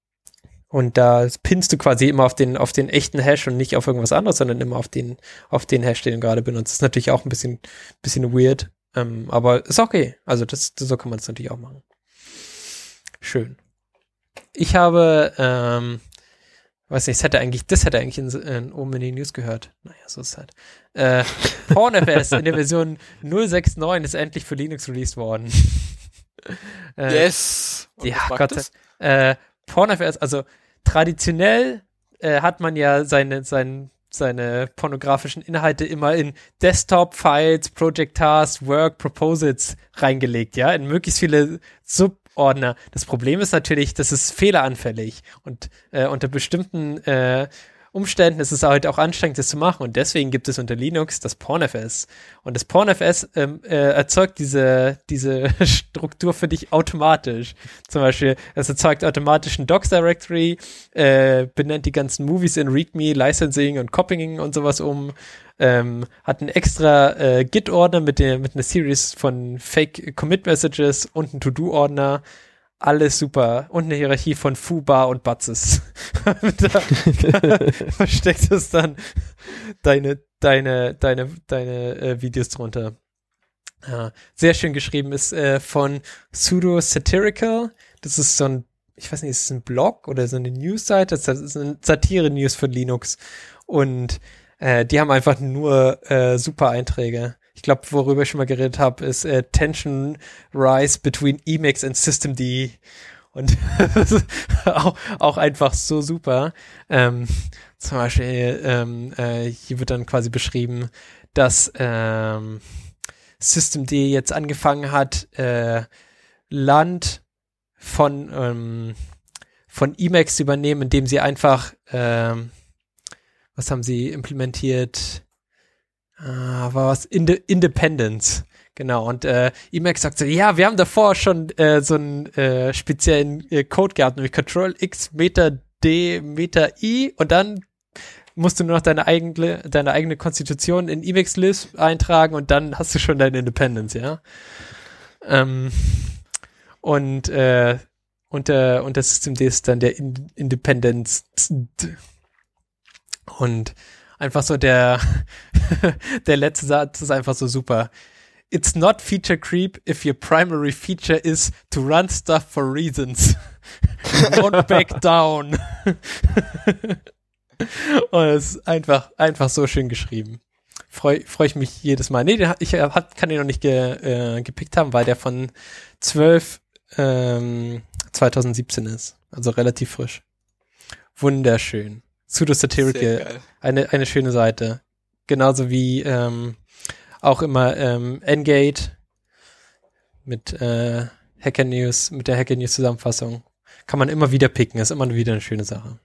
Und da pinnst du quasi immer auf den, auf den echten Hash und nicht auf irgendwas anderes, sondern immer auf den, auf den Hash, den du gerade benutzt. Das ist natürlich auch ein bisschen, bisschen weird. Ähm, aber ist okay. Also das, das, so kann man es natürlich auch machen. Schön. Ich habe ähm, weiß nicht, das hätte eigentlich, das hätte eigentlich in, in oben in die News gehört. Naja, so ist es halt. Äh, PornFS in der Version null Punkt sechs Punkt neun ist endlich für Linux released worden. äh, yes! Und ja, was Gott. macht das? Äh, PornFS, also traditionell äh, hat man ja seine, sein, seine pornografischen Inhalte immer in Desktop-Files, Project Tasks, Work, Proposals reingelegt, ja, in möglichst viele Subordner. Das Problem ist natürlich, das ist fehleranfällig und äh, unter bestimmten äh, Umständen ist es halt auch anstrengend, das zu machen und deswegen gibt es unter Linux das PornFS. Und das PornFS ähm, äh, erzeugt diese, diese Struktur für dich automatisch. Zum Beispiel, es erzeugt automatisch ein Docs Directory, äh, benennt die ganzen Movies in README, Licensing und Copying und sowas um, ähm, hat einen extra äh, Git-Ordner mit, der, mit einer Series von Fake Commit Messages und einen To-Do-Ordner. Alles super. Und eine Hierarchie von Foobar und Batzes. Da versteckt es dann deine, deine, deine, deine äh, Videos drunter. Ja, sehr schön geschrieben ist äh, von Pseudo Satirical. Das ist so ein, ich weiß nicht, ist es ein Blog oder so eine Newsseite? Das ist eine Satire-News von Linux. Und äh, die haben einfach nur äh, super Einträge. Ich glaube, worüber ich schon mal geredet habe, ist äh, Tension Rise between Emacs and Systemd. Und das ist auch, auch einfach so super. Ähm, zum Beispiel, ähm, äh, hier wird dann quasi beschrieben, dass ähm, Systemd jetzt angefangen hat, äh, Land von, ähm, von Emacs zu übernehmen, indem sie einfach, ähm, was haben sie implementiert? Ah, war was? Inde- Independence. Genau. Und äh, Emacs sagt so, ja, wir haben davor schon äh, so einen äh, speziellen äh, Code gehabt, nämlich Control X, Meta D, Meta I und dann musst du nur noch deine eigene, deine eigene Konstitution in Emacs-Lisp eintragen und dann hast du schon deine Independence, ja. Ähm, und äh, und, äh, und das Systemd ist dann der In- Independence. Und einfach so der der letzte Satz ist einfach so super. It's not feature creep if your primary feature is to run stuff for reasons. Don't back down. Und es ist einfach, einfach so schön geschrieben. Freue freu ich mich jedes Mal. Nee, den, ich hab, kann den noch nicht ge, äh, gepickt haben, weil der von zwölf ähm, zwanzig siebzehn ist. Also relativ frisch. Wunderschön. Pseudo Satirical. Eine, eine schöne Seite. Genauso wie ähm, auch immer ähm, Engate mit äh, Hacker News, mit der Hacker News Zusammenfassung. Kann man immer wieder picken, ist immer wieder eine schöne Sache.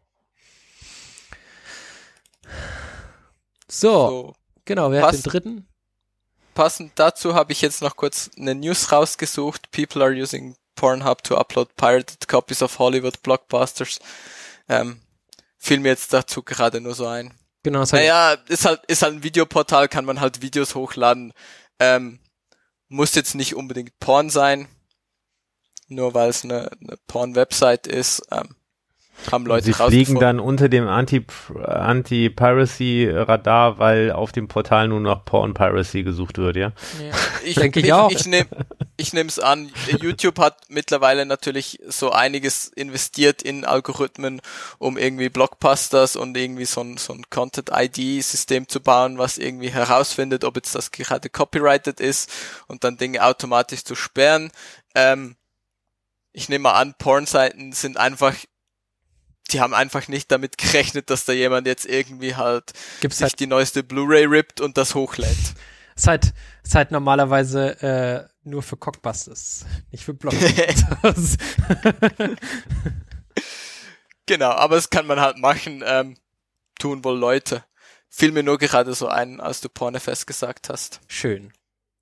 So, so genau, wer pass- hat den dritten? Passend dazu habe ich jetzt noch kurz eine News rausgesucht. People are using Pornhub to upload pirated copies of Hollywood blockbusters. Ähm, fiel mir jetzt dazu gerade nur so ein. Genau, das naja, ist halt, ist halt ein Videoportal, kann man halt Videos hochladen. Ähm, muss jetzt nicht unbedingt Porn sein. Nur weil es eine, eine Porn-Website ist, ähm, haben Leute Sie fliegen dann unter dem Anti- Anti-Piracy-Radar, weil auf dem Portal nur noch Porn-Piracy gesucht wird, ja? ja. Ich denke ich auch. Ich nehme ich nehm's an, YouTube hat mittlerweile natürlich so einiges investiert in Algorithmen, um irgendwie Blockbusters und irgendwie so ein, so ein Content-I D-System zu bauen, was irgendwie herausfindet, ob jetzt das gerade copyrighted ist und dann Dinge automatisch zu sperren. Ähm, ich nehme mal an, Pornseiten sind einfach die haben einfach nicht damit gerechnet, dass da jemand jetzt irgendwie halt Gibt's sich halt die neueste Blu-ray rippt und das hochlädt. Ist halt, ist halt normalerweise äh, nur für Cockbusters, nicht für Blockbusters. Genau, aber das kann man halt machen, ähm, tun wohl Leute. Fiel mir nur gerade so ein, als du PornFS gesagt hast. Schön.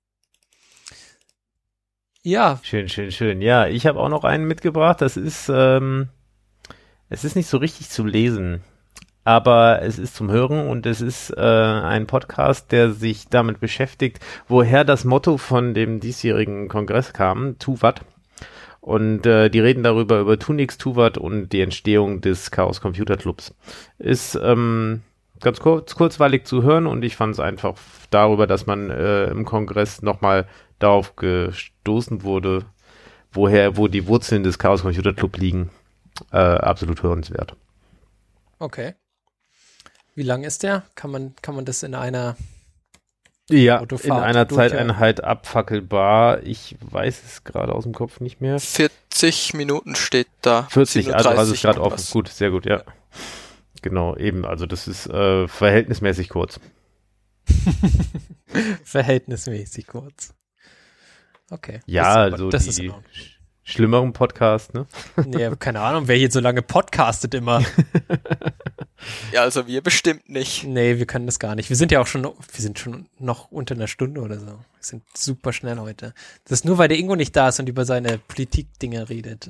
Ja. Schön, schön, schön. Ja, ich habe auch noch einen mitgebracht. Das ist, ähm, es ist nicht so richtig zu lesen, aber es ist zum Hören und es ist äh, ein Podcast, der sich damit beschäftigt, woher das Motto von dem diesjährigen Kongress kam, Tu wat. Und äh, die reden darüber, über Tu nix, Tu wat und die Entstehung des Chaos Computer Clubs. Ist ähm, ganz kurz, kurzweilig zu hören und ich fand es einfach darüber, dass man äh, im Kongress nochmal darauf gestoßen wurde, woher, wo die Wurzeln des Chaos Computer Club liegen. Äh, absolut hörenswert. Okay. Wie lang ist der? Kann man, kann man das in einer Ja, Autofahrt in einer durch- Zeiteinheit abfackelbar. Ich weiß es gerade aus dem Kopf nicht mehr. vierzig Minuten steht da. vierzig, also, also ist gerade offen. irgendwas. Gut, sehr gut, ja. Genau, eben. Also das ist äh, verhältnismäßig kurz. Verhältnismäßig kurz. Okay. Ja, das, so das die ist in Ordnung. sch- schlimmeren Podcasts, ne? Nee, keine Ahnung, wer hier so lange podcastet immer. Ja, also wir bestimmt nicht. Nee, wir können das gar nicht. Wir sind ja auch schon, wir sind schon noch unter einer Stunde oder so. Wir sind super schnell heute. Das ist nur, weil der Ingo nicht da ist und über seine Politik-Dinge redet.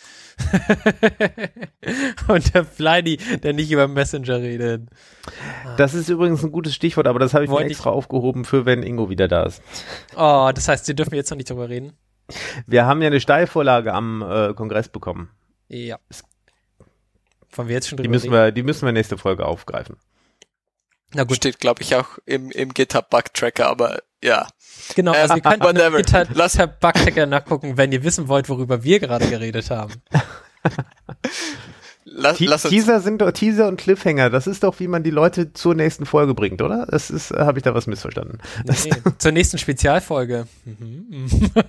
Und der Flyny, der nicht über Messenger redet. Das ist übrigens ein gutes Stichwort, aber das habe ich mir Wollte extra aufgehoben für, wenn Ingo wieder da ist. Oh, das heißt, wir dürfen jetzt noch nicht drüber reden? Wir haben ja eine Steilvorlage am äh, Kongress bekommen. Ja. Wollen wir jetzt schon drüber Die müssen reden? wir, die müssen wir nächste Folge aufgreifen. Na gut, Steht, glaube ich, auch im, im GitHub-Bug-Tracker, aber ja. genau. Also äh, ihr könnt whatever. hinter, Lass- hinter Bugtracker nachgucken, wenn ihr wissen wollt, worüber wir gerade geredet haben. Lass, Te lass uns, Teaser sind doch Teaser und Cliffhanger. Das ist doch, wie man die Leute zur nächsten Folge bringt, oder? Das ist, äh, habe ich da was missverstanden? Das, Nee, zur nächsten Spezialfolge. Mhm.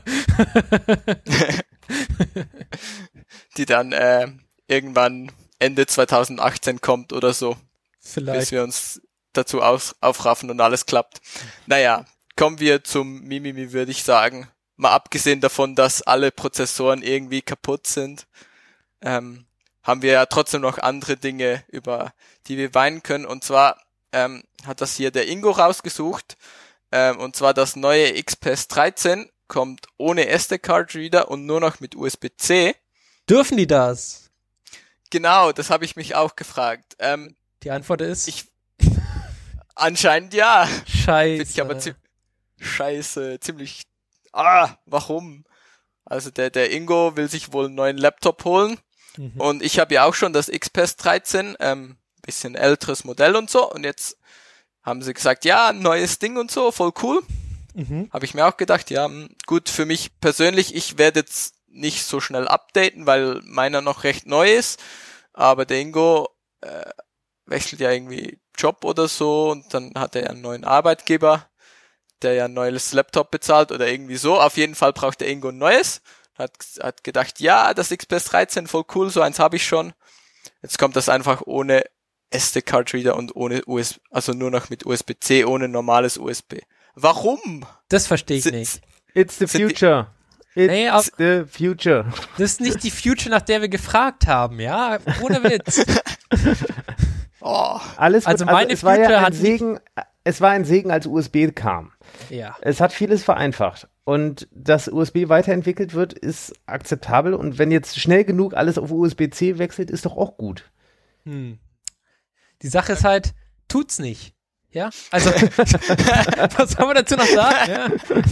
die dann äh, irgendwann Ende zwanzig achtzehn kommt oder so, bis Vielleicht. wir uns dazu aus, aufraffen und alles klappt. Naja, kommen wir zum Mimimi, würde ich sagen. Mal abgesehen davon, dass alle Prozessoren irgendwie kaputt sind, ähm, haben wir ja trotzdem noch andere Dinge, über die wir weinen können. Und zwar ähm, hat das hier der Ingo rausgesucht. Ähm, und zwar das neue X P S dreizehn kommt ohne S D-Card-Reader und nur noch mit U S B C. Dürfen die das? Genau, das habe ich mich auch gefragt. Ähm, Die Antwort ist ich anscheinend ja. Scheiße. Finde ich aber zi scheiße, ziemlich. Ah, warum? Also der der Ingo will sich wohl einen neuen Laptop holen Mhm. und ich habe ja auch schon das X P S dreizehn, ähm, bisschen älteres Modell und so, und jetzt haben sie gesagt, ja, ein neues Ding und so, voll cool. Mhm. Habe ich mir auch gedacht, ja, mh, gut, für mich persönlich, ich werde jetzt nicht so schnell updaten, weil meiner noch recht neu ist, aber der Ingo äh, wechselt ja irgendwie Job oder so und dann hat er ja einen neuen Arbeitgeber, der ja ein neues Laptop bezahlt oder irgendwie so. Auf jeden Fall braucht der Ingo ein neues. Hat, hat gedacht, ja, das X P S dreizehn, voll cool, so eins habe ich schon. Jetzt kommt das einfach ohne S D-Card-Reader und ohne U S B, also nur noch mit U S B C, ohne normales U S B. Warum? Das verstehe ich Sind- nicht. It's the Sind die- future. It's Nee, ab- the future. Das ist nicht die Future, nach der wir gefragt haben, ja? Ohne Witz. Oh, Alles Also gut. meine es war ja Future ein hat nicht- Segen, es war ein Segen, als U S B kam. Ja. Es hat vieles vereinfacht. Und dass U S B weiterentwickelt wird, ist akzeptabel. Und wenn jetzt schnell genug alles auf U S B C wechselt, ist doch auch gut. Hm. Die Sache ist halt, tut's nicht. Ja? Also, was soll man dazu noch sagen? Ja?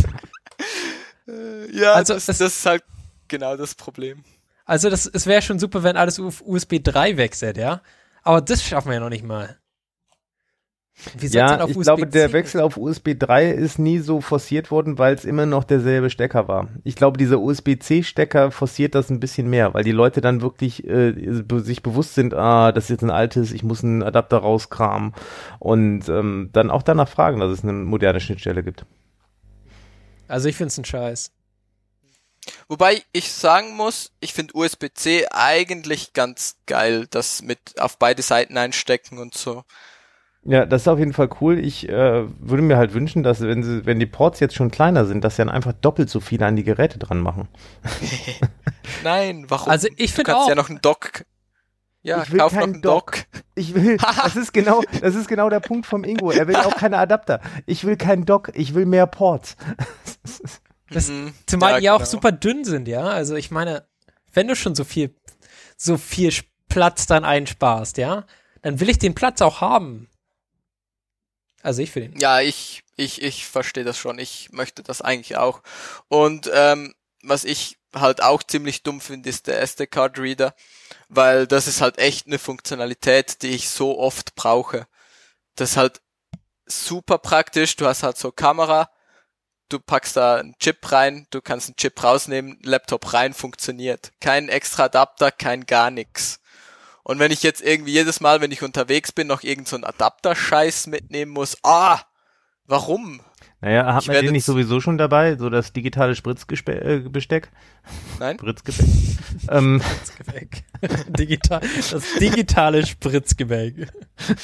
ja, Also das, es- das ist halt genau das Problem. Also, das, es wäre schon super, wenn alles auf U S B drei wechselt, ja? Aber das schaffen wir ja noch nicht mal. Wie soll's denn Ja, auf ich U S B glaube, der C Wechsel auf U S B drei ist nie so forciert worden, weil es immer noch derselbe Stecker war. Ich glaube, dieser U S B C-Stecker forciert das ein bisschen mehr, weil die Leute dann wirklich äh, be- sich bewusst sind, ah, das ist jetzt ein altes, ich muss einen Adapter rauskramen und ähm, dann auch danach fragen, dass es eine moderne Schnittstelle gibt. Also, ich find's ein Scheiß. Wobei ich sagen muss, ich finde U S B C eigentlich ganz geil, das mit auf beide Seiten einstecken und so. Ja, das ist auf jeden Fall cool. Ich äh, würde mir halt wünschen, dass wenn sie, wenn die Ports jetzt schon kleiner sind, dass sie dann einfach doppelt so viele an die Geräte dran machen. Nein, warum? Also, ich du finde kannst auch, ja noch einen Dock. Ja, Ich will kauf noch keinen einen Dock. Ich will, das ist genau, das ist genau der Punkt vom Ingo. Er will auch keine Adapter. Ich will keinen Dock, ich will mehr Ports. Das- Mhm. zumal Ja, die ja auch genau. super dünn sind, ja? Also, ich meine, wenn du schon so viel, so viel Platz dann einsparst, ja? Dann will ich den Platz auch haben. Also, ich will den. Ja, ich, ich, ich verstehe das schon. Ich möchte das eigentlich auch. Und ähm, was ich halt auch ziemlich dumm finde, ist der S D-Card-Reader, weil das ist halt echt eine Funktionalität, die ich so oft brauche. Das ist halt super praktisch. Du hast halt so Kamera, du packst da einen Chip rein, du kannst einen Chip rausnehmen, Laptop rein, funktioniert. Kein extra Adapter, kein gar nix. Und wenn ich jetzt irgendwie jedes Mal, wenn ich unterwegs bin, noch irgend so einen Adapter-Scheiß mitnehmen muss, ah, warum? Naja, hat Ich man werde den nicht jetzt- sowieso schon dabei? So das digitale Spritzbesteck? Nein? Spritzgebäck. ähm, Spritzgebäck. Digital, das digitale Spritzgebäck.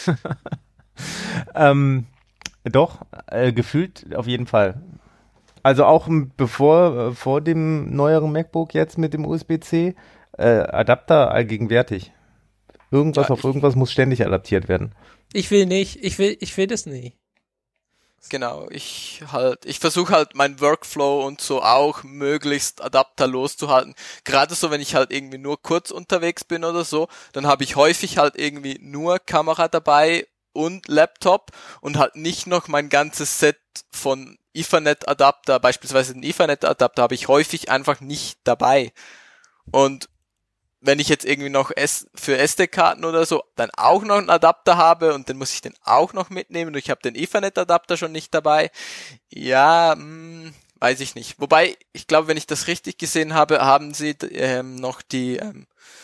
ähm, doch, äh, gefühlt auf jeden Fall. Also auch m, bevor, äh, vor dem neueren MacBook jetzt mit dem U S B-C, äh, Adapter allgegenwärtig. Irgendwas Ja, auf ich- irgendwas muss ständig adaptiert werden. Ich will nicht, ich will, ich will das nicht. Genau, ich halt, ich versuche halt meinen Workflow und so auch möglichst adapterlos zu halten. Gerade so, wenn ich halt irgendwie nur kurz unterwegs bin oder so, dann habe ich häufig halt irgendwie nur Kamera dabei und Laptop und halt nicht noch mein ganzes Set von Ethernet-Adapter, beispielsweise den Ethernet-Adapter habe ich häufig einfach nicht dabei. Und wenn ich jetzt irgendwie noch S- für S D-Karten oder so dann auch noch einen Adapter habe und dann muss ich den auch noch mitnehmen und ich habe den Ethernet-Adapter schon nicht dabei, ja, mh, weiß ich nicht. Wobei, ich glaube, wenn ich das richtig gesehen habe, haben sie ähm, noch die ähm,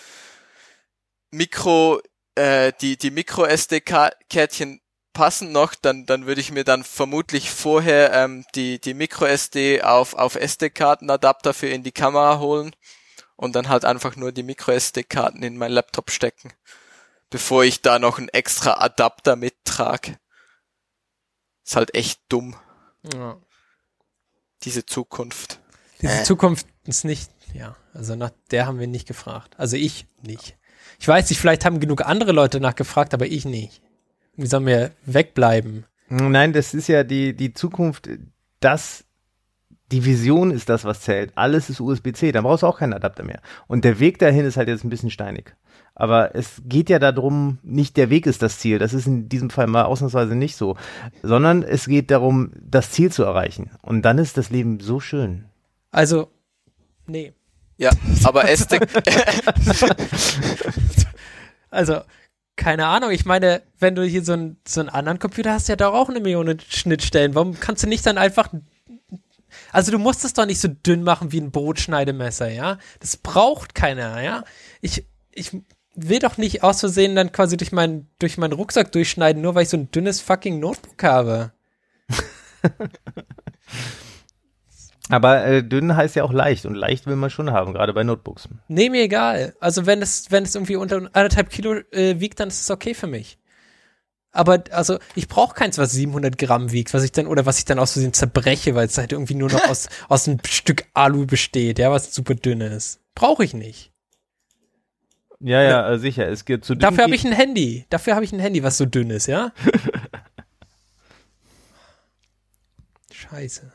Mikro, äh, die die Micro-S D-Kärtchen passen noch, dann dann würde ich mir dann vermutlich vorher ähm, die die Micro-S D auf auf S D-Karten-Adapter für in die Kamera holen. Und dann halt einfach nur die Micro-S D-Karten in meinen Laptop stecken, bevor ich da noch einen extra Adapter mittrage. Ist halt echt dumm, Ja. diese Zukunft. Diese Äh. Zukunft ist nicht, ja, also nach der haben wir nicht gefragt. Also ich nicht. Ich weiß nicht, vielleicht haben genug andere Leute nachgefragt, aber ich nicht. Wie sollen wir wegbleiben? Nein, das ist ja die, die Zukunft, das, die Vision ist das, was zählt. Alles ist U S B-C, dann brauchst du auch keinen Adapter mehr. Und der Weg dahin ist halt jetzt ein bisschen steinig. Aber es geht ja darum, nicht der Weg ist das Ziel, das ist in diesem Fall mal ausnahmsweise nicht so, sondern es geht darum, das Ziel zu erreichen. Und dann ist das Leben so schön. Also, nee. Ja, aber S D, Also, keine Ahnung, ich meine, wenn du hier so, ein, so einen anderen Computer hast, ja doch auch eine Million Schnittstellen. Warum kannst du nicht dann einfach, also du musst es doch nicht so dünn machen wie ein Brotschneidemesser, ja? Das braucht keiner, ja? Ich, ich will doch nicht aus Versehen dann quasi durch meinen, durch meinen Rucksack durchschneiden, nur weil ich so ein dünnes fucking Notebook habe. Aber äh, dünn heißt ja auch leicht und leicht will man schon haben, gerade bei Notebooks. Nee, mir egal. Also wenn es, wenn es irgendwie unter anderthalb Kilo äh, wiegt, dann ist es okay für mich. Aber also ich brauche keins, was siebenhundert Gramm wiegt, was ich dann oder was ich dann aus Versehen zerbreche, weil es halt irgendwie nur noch aus aus einem Stück Alu besteht, ja, was super dünn ist. Brauche ich nicht. Ja, ja, äh, sicher. Es geht zu dünn Dafür habe geht- ich ein Handy. Dafür habe ich ein Handy, was so dünn ist, ja? Scheiße.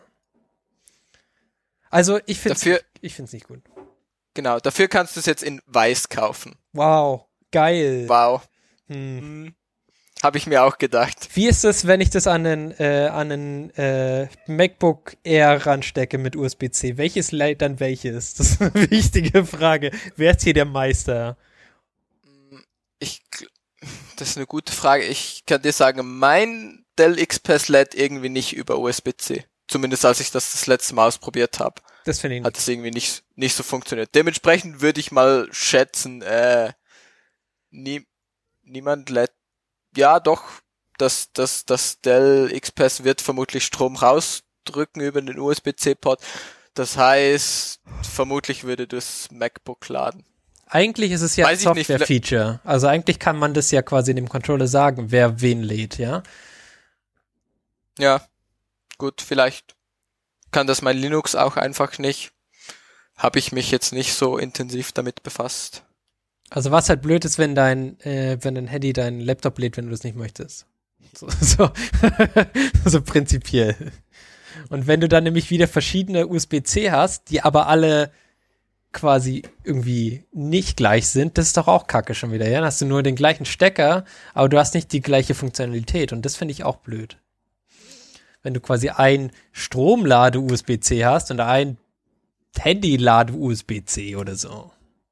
Also ich finde Dafür- ich finde es nicht gut. genau, dafür kannst du es jetzt in weiß kaufen. Wow, geil. Wow. Hm. Hm. Habe ich mir auch gedacht. Wie ist es, wenn ich das an einen, äh, an einen äh, MacBook Air ranstecke mit U S B-C? Welches leitet dann welches? Das ist eine wichtige Frage. Wer ist hier der Meister? Ich, gl- das ist eine gute Frage. Ich kann dir sagen, mein Dell X P S lädt irgendwie nicht über U S B-C. Zumindest als ich das das letzte Mal ausprobiert habe, Das finde ich hat nicht. es irgendwie nicht, nicht so funktioniert. Dementsprechend würde ich mal schätzen, äh, nie, niemand lädt, ja doch, das, das, das Dell X P S wird vermutlich Strom rausdrücken über den U S B-C-Port. Das heißt, vermutlich würde das MacBook laden. Eigentlich ist es ja ein Weiß ich nicht, Software-Feature. Also eigentlich kann man das ja quasi dem Controller sagen, wer wen lädt, ja? Ja, gut, vielleicht kann das mein Linux auch einfach nicht. Habe ich mich jetzt nicht so intensiv damit befasst. Also was halt blöd ist, wenn dein, äh, wenn dein Handy deinen Laptop lädt, wenn du das nicht möchtest. So, so, so prinzipiell. Und wenn du dann nämlich wieder verschiedene U S B-C hast, die aber alle quasi irgendwie nicht gleich sind, das ist doch auch kacke schon wieder, ja? Dann hast du nur den gleichen Stecker, aber du hast nicht die gleiche Funktionalität und das finde ich auch blöd. Wenn du quasi ein Stromlade-U S B-C hast und ein Handy-Lade-U S B-C oder so.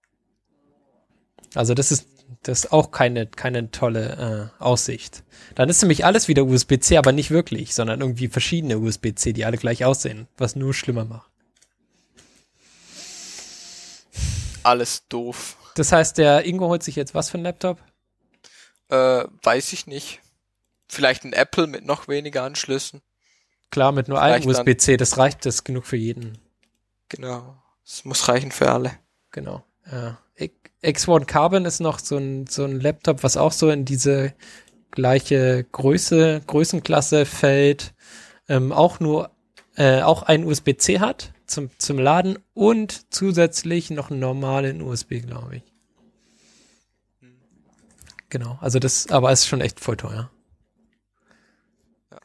Also das ist das ist auch keine keine tolle äh, Aussicht. Dann ist nämlich alles wieder U S B-C, aber nicht wirklich, sondern irgendwie verschiedene U S B-C, die alle gleich aussehen, was nur schlimmer macht. Alles doof. Das heißt, der Ingo holt sich jetzt was für einen Laptop? Äh, weiß ich nicht. Vielleicht ein Apple mit noch weniger Anschlüssen. Klar, mit nur einem U S B C, das reicht, das ist genug für jeden. Genau, es muss reichen für alle. Genau, ja. X eins Carbon ist noch so ein, so ein Laptop, was auch so in diese gleiche Größe, Größenklasse fällt, ähm, auch nur, äh, auch einen U S B C hat zum, zum Laden und zusätzlich noch einen normalen U S B, glaube ich. Genau, also das, aber ist schon echt voll teuer. Ja.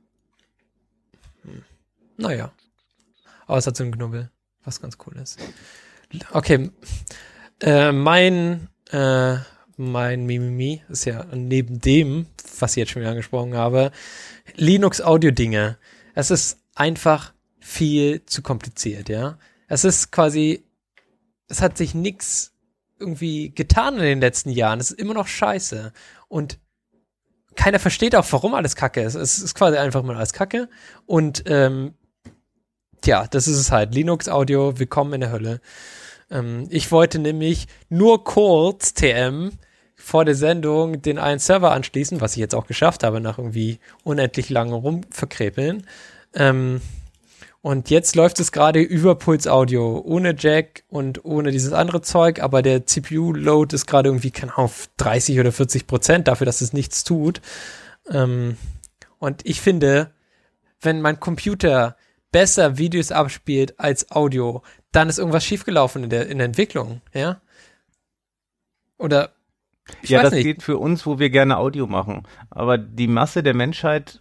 Hm. Naja. Aber es hat so einen Knubbel, was ganz cool ist. Okay, äh, mein, äh, mein Mimimi ist ja neben dem, was ich jetzt schon wieder angesprochen habe, Linux-Audio-Dinge. Es ist einfach viel zu kompliziert, ja. Es ist quasi, es hat sich nix irgendwie getan in den letzten Jahren. Es ist immer noch scheiße. Und keiner versteht auch, warum alles Kacke ist. Es ist quasi einfach mal alles Kacke. Und ähm, tja, das ist es halt. Linux-Audio, willkommen in der Hölle. Ähm, ich wollte nämlich nur kurz T M vor der Sendung den einen Server anschließen, was ich jetzt auch geschafft habe, nach irgendwie unendlich langem Rumverkrepeln. Ähm, Und jetzt läuft es gerade über Puls Audio, ohne Jack und ohne dieses andere Zeug, aber der C P U-Load ist gerade irgendwie, keine Ahnung, auf dreißig oder vierzig Prozent dafür, dass es nichts tut. Ähm, und ich finde, wenn mein Computer besser Videos abspielt als Audio, dann ist irgendwas schiefgelaufen in der, in der Entwicklung, ja? Oder, ich ja, weiß das nicht. geht für uns, wo wir gerne Audio machen. Aber die Masse der Menschheit,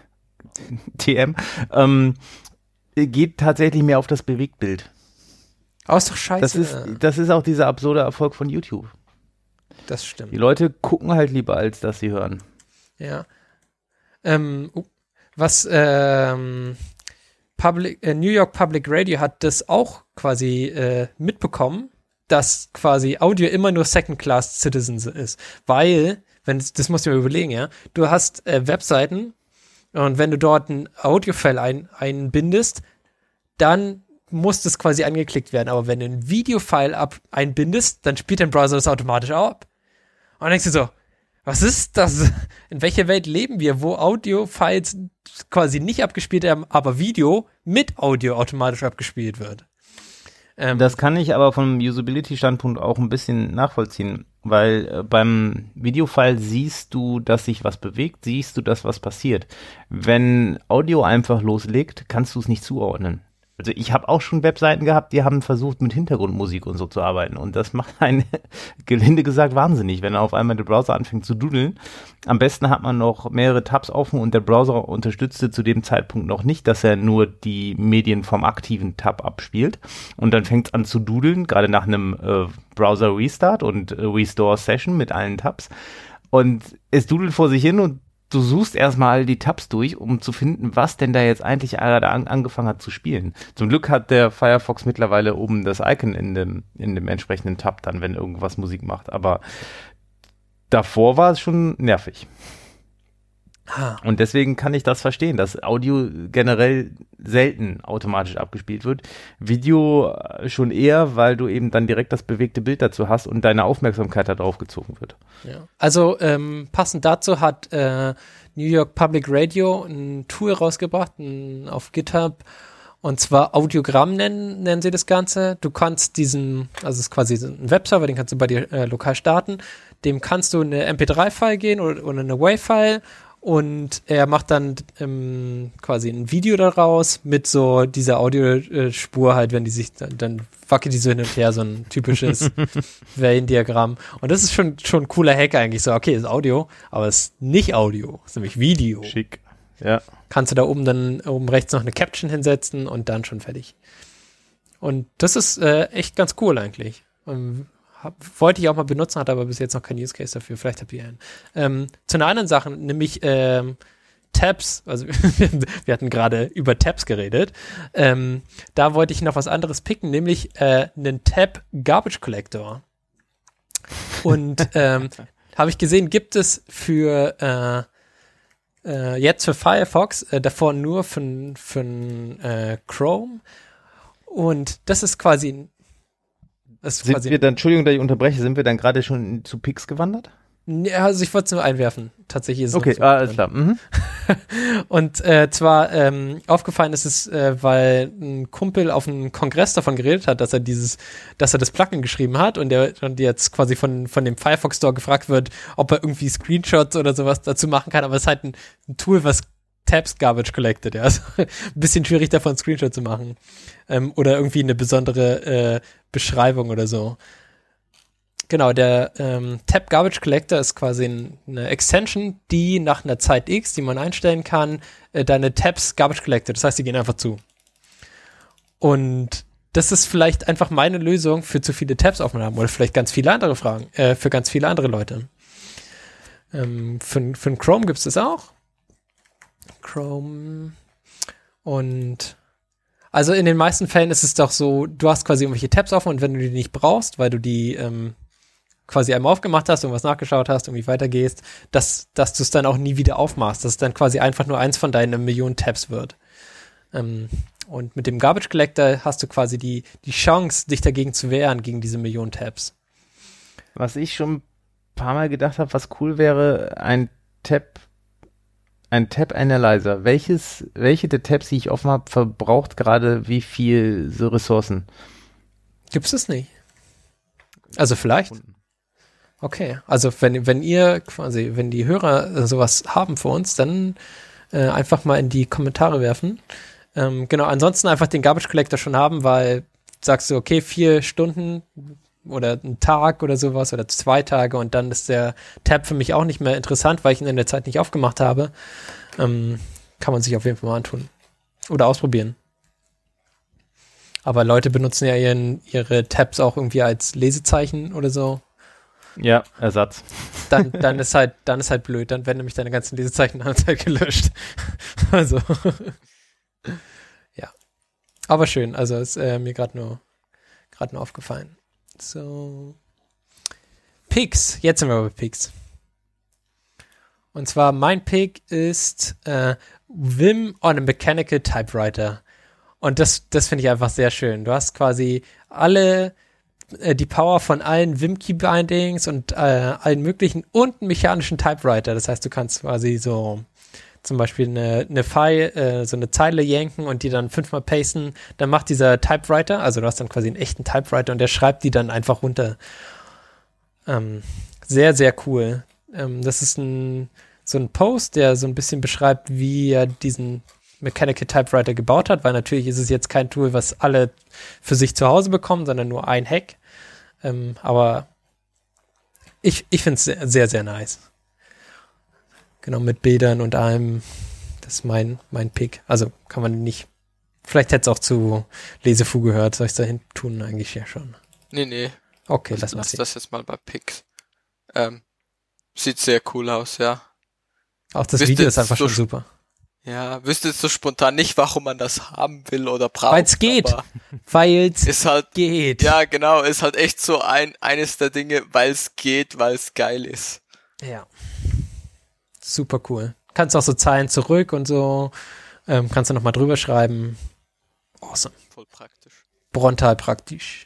T M, ähm, geht tatsächlich mehr auf das Bewegtbild. Aber ist doch scheiße. Das ist, das ist auch dieser absurde Erfolg von YouTube. Das stimmt. Die Leute gucken halt lieber, als dass sie hören. Ja. Ähm, was ähm, Public, äh, New York Public Radio hat das auch quasi äh, mitbekommen, dass quasi Audio immer nur Second-Class Citizens ist. Weil, wenn das musst du mir überlegen, ja, du hast äh, Webseiten, und wenn du dort ein Audio-File ein, einbindest, dann muss das quasi angeklickt werden. Aber wenn du ein Video-File ab einbindest, dann spielt dein Browser das automatisch auch ab. Und dann denkst du so, was ist das? In welcher Welt leben wir, wo Audio-Files quasi nicht abgespielt werden, aber Video mit Audio automatisch abgespielt wird? Ähm, das kann ich aber vom Usability-Standpunkt auch ein bisschen nachvollziehen, weil äh, beim Videofile siehst du, dass sich was bewegt, siehst du, dass was passiert. Wenn Audio einfach loslegt, kannst du es nicht zuordnen. Also ich habe auch schon Webseiten gehabt, die haben versucht, mit Hintergrundmusik und so zu arbeiten. Und das macht einen, gelinde gesagt, wahnsinnig, wenn auf einmal der Browser anfängt zu dudeln. Am besten hat man noch mehrere Tabs offen und der Browser unterstützte zu dem Zeitpunkt noch nicht, dass er nur die Medien vom aktiven Tab abspielt. Und dann fängt es an zu dudeln, gerade nach einem äh, Browser-Restart und äh, Restore-Session mit allen Tabs. Und es dudelt vor sich hin und du suchst erstmal die Tabs durch, um zu finden, was denn da jetzt eigentlich gerade an, angefangen hat zu spielen. Zum Glück hat der Firefox mittlerweile oben das Icon in dem, in dem entsprechenden Tab dann, wenn irgendwas Musik macht. Aber davor war es schon nervig. ah. Und deswegen kann ich das verstehen, dass Audio generell selten automatisch abgespielt wird. Video schon eher, weil du eben dann direkt das bewegte Bild dazu hast und deine Aufmerksamkeit darauf gezogen wird. Ja. Also ähm, passend dazu hat äh, New York Public Radio ein Tool rausgebracht ein, auf GitHub und zwar Audiogramm nennen, nennen sie das Ganze. Du kannst diesen, also es ist quasi ein Webserver, den kannst du bei dir äh, lokal starten, dem kannst du eine M P drei File gehen oder, oder eine WAV-File und er macht dann ähm, quasi ein Video daraus mit so dieser Audiospur halt, wenn die sich, dann, dann wackelt die so hin und her, so ein typisches Wellendiagramm. Und das ist schon schon ein cooler Hack eigentlich, so okay, ist Audio, aber es ist nicht Audio, es ist nämlich Video. Schick, ja. Kannst du da oben dann oben rechts noch eine Caption hinsetzen und dann schon fertig. Und das ist äh, echt ganz cool eigentlich. Ähm, Hab, wollte ich auch mal benutzen, hatte aber bis jetzt noch keinen Use Case dafür. Vielleicht habt ihr einen. Ähm, zu einer anderen Sache, nämlich ähm, Tabs. Also wir hatten gerade über Tabs geredet. Ähm, da wollte ich noch was anderes picken, nämlich äh, einen Tab Garbage Collector. Und ähm, habe ich gesehen, gibt es für äh, äh, jetzt für Firefox, äh, davor nur für, für äh, Chrome. Und das ist quasi ein Ist Sind quasi wir dann, Entschuldigung, dass ich unterbreche, sind wir dann gerade schon zu Pix gewandert? Ja, also ich wollte es nur einwerfen. Tatsächlich ist es Okay, noch so ah, alles drin. klar. Mhm. Und äh, zwar ähm, aufgefallen ist es, äh, weil ein Kumpel auf einem Kongress davon geredet hat, dass er dieses, dass er das Plugin geschrieben hat und der und jetzt quasi von von dem Firefox Store gefragt wird, ob er irgendwie Screenshots oder sowas dazu machen kann. Aber es ist halt ein, ein Tool, was Tabs Garbage collected. Ja, also ein bisschen schwierig davon Screenshot zu machen ähm, oder irgendwie eine besondere äh, Beschreibung oder so. Genau, der ähm, Tab Garbage Collector ist quasi ein, eine Extension, die nach einer Zeit X, die man einstellen kann, äh, deine Tabs Garbage Collector. Das heißt, die gehen einfach zu. Und das ist vielleicht einfach meine Lösung für zu viele Tabs-Aufnahmen oder vielleicht ganz viele andere Fragen, äh, für ganz viele andere Leute. Ähm, für, für einen Chrome gibt es das auch. Chrome und also in den meisten Fällen ist es doch so, du hast quasi irgendwelche Tabs offen und wenn du die nicht brauchst, weil du die ähm, quasi einmal aufgemacht hast, irgendwas nachgeschaut hast, irgendwie weitergehst, dass, dass du es dann auch nie wieder aufmachst, dass es dann quasi einfach nur eins von deinen Millionen Tabs wird. Ähm, und mit dem Garbage Collector hast du quasi die, die Chance, dich dagegen zu wehren, gegen diese Millionen Tabs. Was ich schon ein paar Mal gedacht habe, was cool wäre, ein Tab, ein Tab-Analyzer. Welches, welche der Tabs, die ich offen habe, verbraucht gerade wie viel so Ressourcen? Gibt's das nicht? Also vielleicht. Okay, also wenn, wenn ihr quasi, wenn die Hörer äh, sowas haben für uns, dann äh, einfach mal in die Kommentare werfen. Ähm, genau, ansonsten einfach den Garbage Collector schon haben, weil sagst du, okay, vier Stunden oder ein Tag oder sowas oder zwei Tage und dann ist der Tab für mich auch nicht mehr interessant, weil ich ihn in der Zeit nicht aufgemacht habe. Ähm, kann man sich auf jeden Fall mal antun. Oder ausprobieren. Aber Leute benutzen ja ihren, ihre Tabs auch irgendwie als Lesezeichen oder so. Ja, Ersatz. Dann, dann ist halt, dann ist halt blöd. Dann werden nämlich deine ganzen Lesezeichen nach einer Zeit gelöscht. Also, ja. Aber schön. Also ist äh, mir gerade nur, gerade nur aufgefallen. So. Picks. Jetzt sind wir bei Picks. Und zwar mein Pick ist äh, Vim on a Mechanical Typewriter. Und das, das finde ich einfach sehr schön. Du hast quasi alle die Power von allen Vim-Key-Bindings und äh, allen möglichen und einen mechanischen Typewriter. Das heißt, du kannst quasi so zum Beispiel eine, eine File, äh, so eine Zeile yanken und die dann fünfmal pasten. Dann macht dieser Typewriter, also du hast dann quasi einen echten Typewriter und der schreibt die dann einfach runter. Ähm, sehr, sehr cool. Ähm, das ist ein so ein Post, der so ein bisschen beschreibt, wie er diesen Mechanical Typewriter gebaut hat, weil natürlich ist es jetzt kein Tool, was alle für sich zu Hause bekommen, sondern nur ein Hack. Ähm, aber ich, ich finde es sehr, sehr, sehr nice. Genau, mit Bildern und allem. Das ist mein, mein Pick. Also kann man nicht. Vielleicht hätte es auch zu Lesefu gehört. Soll ich es da hin tun? Eigentlich ja schon. Nee, nee. Okay, lass, lass mal lass sehen. das jetzt mal bei Picks. Ähm, sieht sehr cool aus, ja. Auch das Wisst Video ihr ist einfach so schon super. Ja, wüsste jetzt so spontan nicht, warum man das haben will oder braucht. Weil es geht. aber Weil es Ist halt, geht. ja genau, ist halt echt so ein eines der Dinge, weil es geht, weil es geil ist. Ja. Super cool. Kannst auch so Zeilen zurück und so. Ähm, kannst du nochmal drüber schreiben. Awesome. Voll praktisch. Brontal praktisch.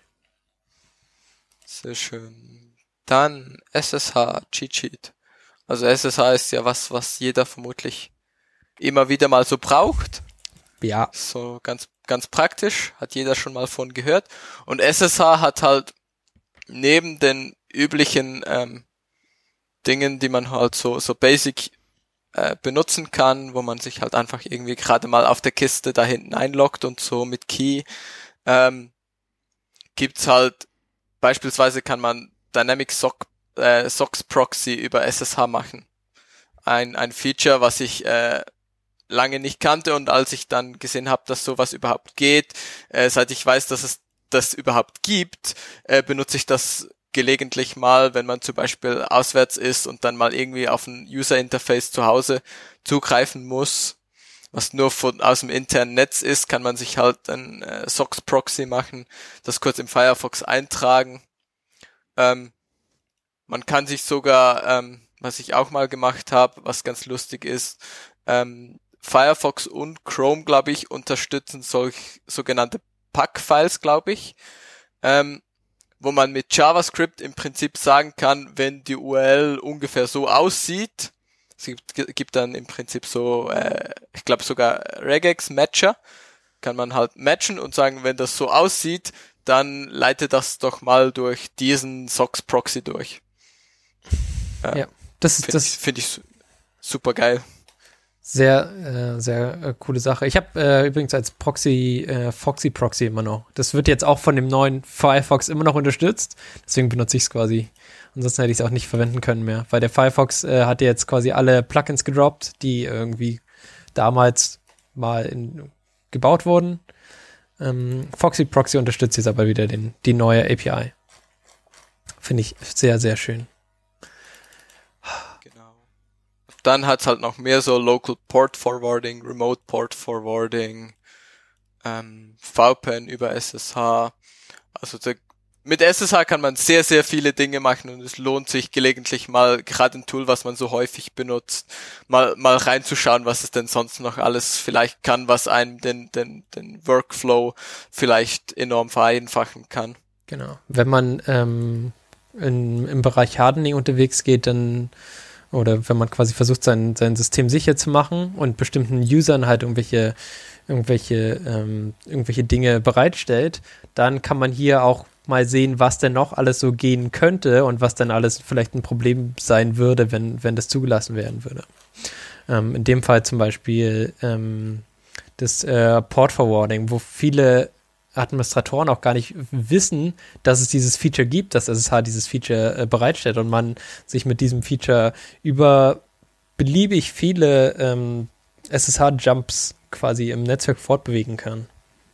Sehr schön. Dann S S H Cheat Sheet. Also S S H ist ja was, was jeder vermutlich immer wieder mal so braucht. Ja. So ganz, ganz praktisch. Hat jeder schon mal von gehört. Und S S H hat halt neben den üblichen ähm, Dingen, die man halt so, so basic äh, benutzen kann, wo man sich halt einfach irgendwie gerade mal auf der Kiste da hinten einloggt und so mit Key, ähm, gibt's halt, beispielsweise kann man Dynamic Sock, äh, Socks Proxy über S S H machen. Ein, ein Feature, was ich äh, lange nicht kannte und als ich dann gesehen habe, dass sowas überhaupt geht, äh, seit ich weiß, dass es das überhaupt gibt, äh, benutze ich das gelegentlich mal, wenn man zum Beispiel auswärts ist und dann mal irgendwie auf ein User-Interface zu Hause zugreifen muss, was nur von aus dem internen Netz ist, kann man sich halt ein äh, Socks-Proxy machen, das kurz im Firefox eintragen. Ähm, man kann sich sogar, ähm, was ich auch mal gemacht habe, was ganz lustig ist, ähm, Firefox und Chrome, glaube ich, unterstützen solch sogenannte Pack-Files, glaube ich, ähm, wo man mit JavaScript im Prinzip sagen kann, wenn die U R L ungefähr so aussieht, es gibt, gibt dann im Prinzip so, äh, ich glaube sogar Regex-Matcher, kann man halt matchen und sagen, wenn das so aussieht, dann leite das doch mal durch diesen Socks-Proxy durch. Äh, ja, das ist find das ich, finde ich super geil. Sehr, äh, sehr äh, coole Sache. Ich habe äh, übrigens als Proxy äh, Foxy Proxy immer noch. Das wird jetzt auch von dem neuen Firefox immer noch unterstützt. Deswegen benutze ich es quasi. Ansonsten hätte ich es auch nicht verwenden können mehr. Weil der Firefox äh, hat jetzt quasi alle Plugins gedroppt, die irgendwie damals mal in, gebaut wurden. Ähm, Foxy Proxy unterstützt jetzt aber wieder den, die neue A P I. Finde ich sehr, sehr schön. Dann hat's halt noch mehr so Local Port Forwarding, Remote Port Forwarding, ähm, V P N über S S H. Also der, mit S S H kann man sehr, sehr viele Dinge machen und es lohnt sich gelegentlich mal, gerade ein Tool, was man so häufig benutzt, mal mal reinzuschauen, was es denn sonst noch alles vielleicht kann, was einem den den den Workflow vielleicht enorm vereinfachen kann. Genau. Wenn man ähm, in, im Bereich Hardening unterwegs geht, dann oder wenn man quasi versucht, sein, sein System sicher zu machen und bestimmten Usern halt irgendwelche, irgendwelche, ähm, irgendwelche Dinge bereitstellt, dann kann man hier auch mal sehen, was denn noch alles so gehen könnte und was dann alles vielleicht ein Problem sein würde, wenn, wenn das zugelassen werden würde. Ähm, in dem Fall zum Beispiel ähm, das äh, Port Forwarding, wo viele Administratoren auch gar nicht wissen, dass es dieses Feature gibt, dass S S H dieses Feature äh, bereitstellt und man sich mit diesem Feature über beliebig viele ähm, S S H-Jumps quasi im Netzwerk fortbewegen kann.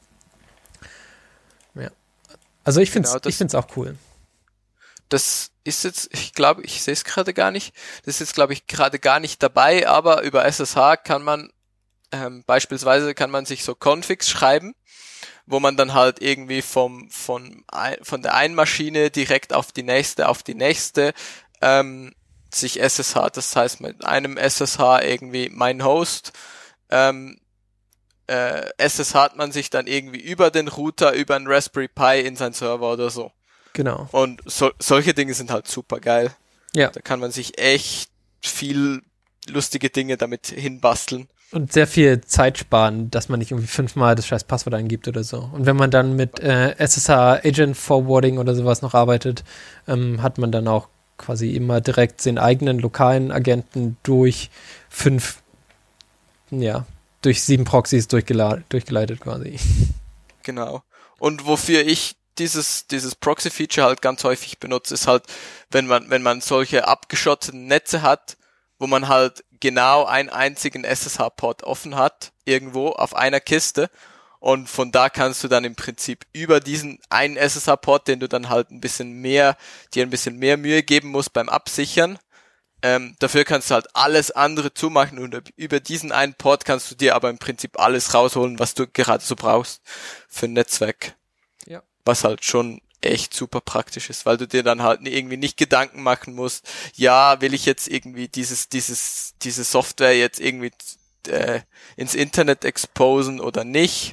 Ja. Also ich finde es Genau, ich find's auch cool. Das ist jetzt, ich glaube, ich sehe es gerade gar nicht, das ist jetzt, glaube ich, gerade gar nicht dabei, aber über S S H kann man ähm, beispielsweise kann man sich so Configs schreiben, wo man dann halt irgendwie vom von von der einen Maschine direkt auf die nächste, auf die nächste ähm, sich S S H, das heißt mit einem S S H irgendwie mein Host, ähm, äh, S S H hat man sich dann irgendwie über den Router, über einen Raspberry Pi in seinen Server oder so. Genau. Und so, solche Dinge sind halt super geil. Ja. Da kann man sich echt viel lustige Dinge damit hinbasteln. Und sehr viel Zeit sparen, dass man nicht irgendwie fünfmal das scheiß Passwort eingibt oder so. Und wenn man dann mit äh, S S H Agent Forwarding oder sowas noch arbeitet, ähm, hat man dann auch quasi immer direkt den eigenen lokalen Agenten durch fünf, ja, durch sieben Proxys durchgela- durchgeleitet quasi. Genau. Und wofür ich dieses dieses Proxy-Feature halt ganz häufig benutze, ist halt, wenn man wenn man solche abgeschotteten Netze hat, wo man halt genau einen einzigen S S H-Port offen hat, irgendwo auf einer Kiste. Und von da kannst du dann im Prinzip über diesen einen S S H-Port, den du dann halt ein bisschen mehr, dir ein bisschen mehr Mühe geben musst beim Absichern, ähm, dafür kannst du halt alles andere zumachen und über diesen einen Port kannst du dir aber im Prinzip alles rausholen, was du gerade so brauchst für ein Netzwerk. Ja. Was halt schon echt super praktisch ist, weil du dir dann halt irgendwie nicht Gedanken machen musst, ja, will ich jetzt irgendwie dieses, dieses, diese Software jetzt irgendwie äh, ins Internet exposen oder nicht.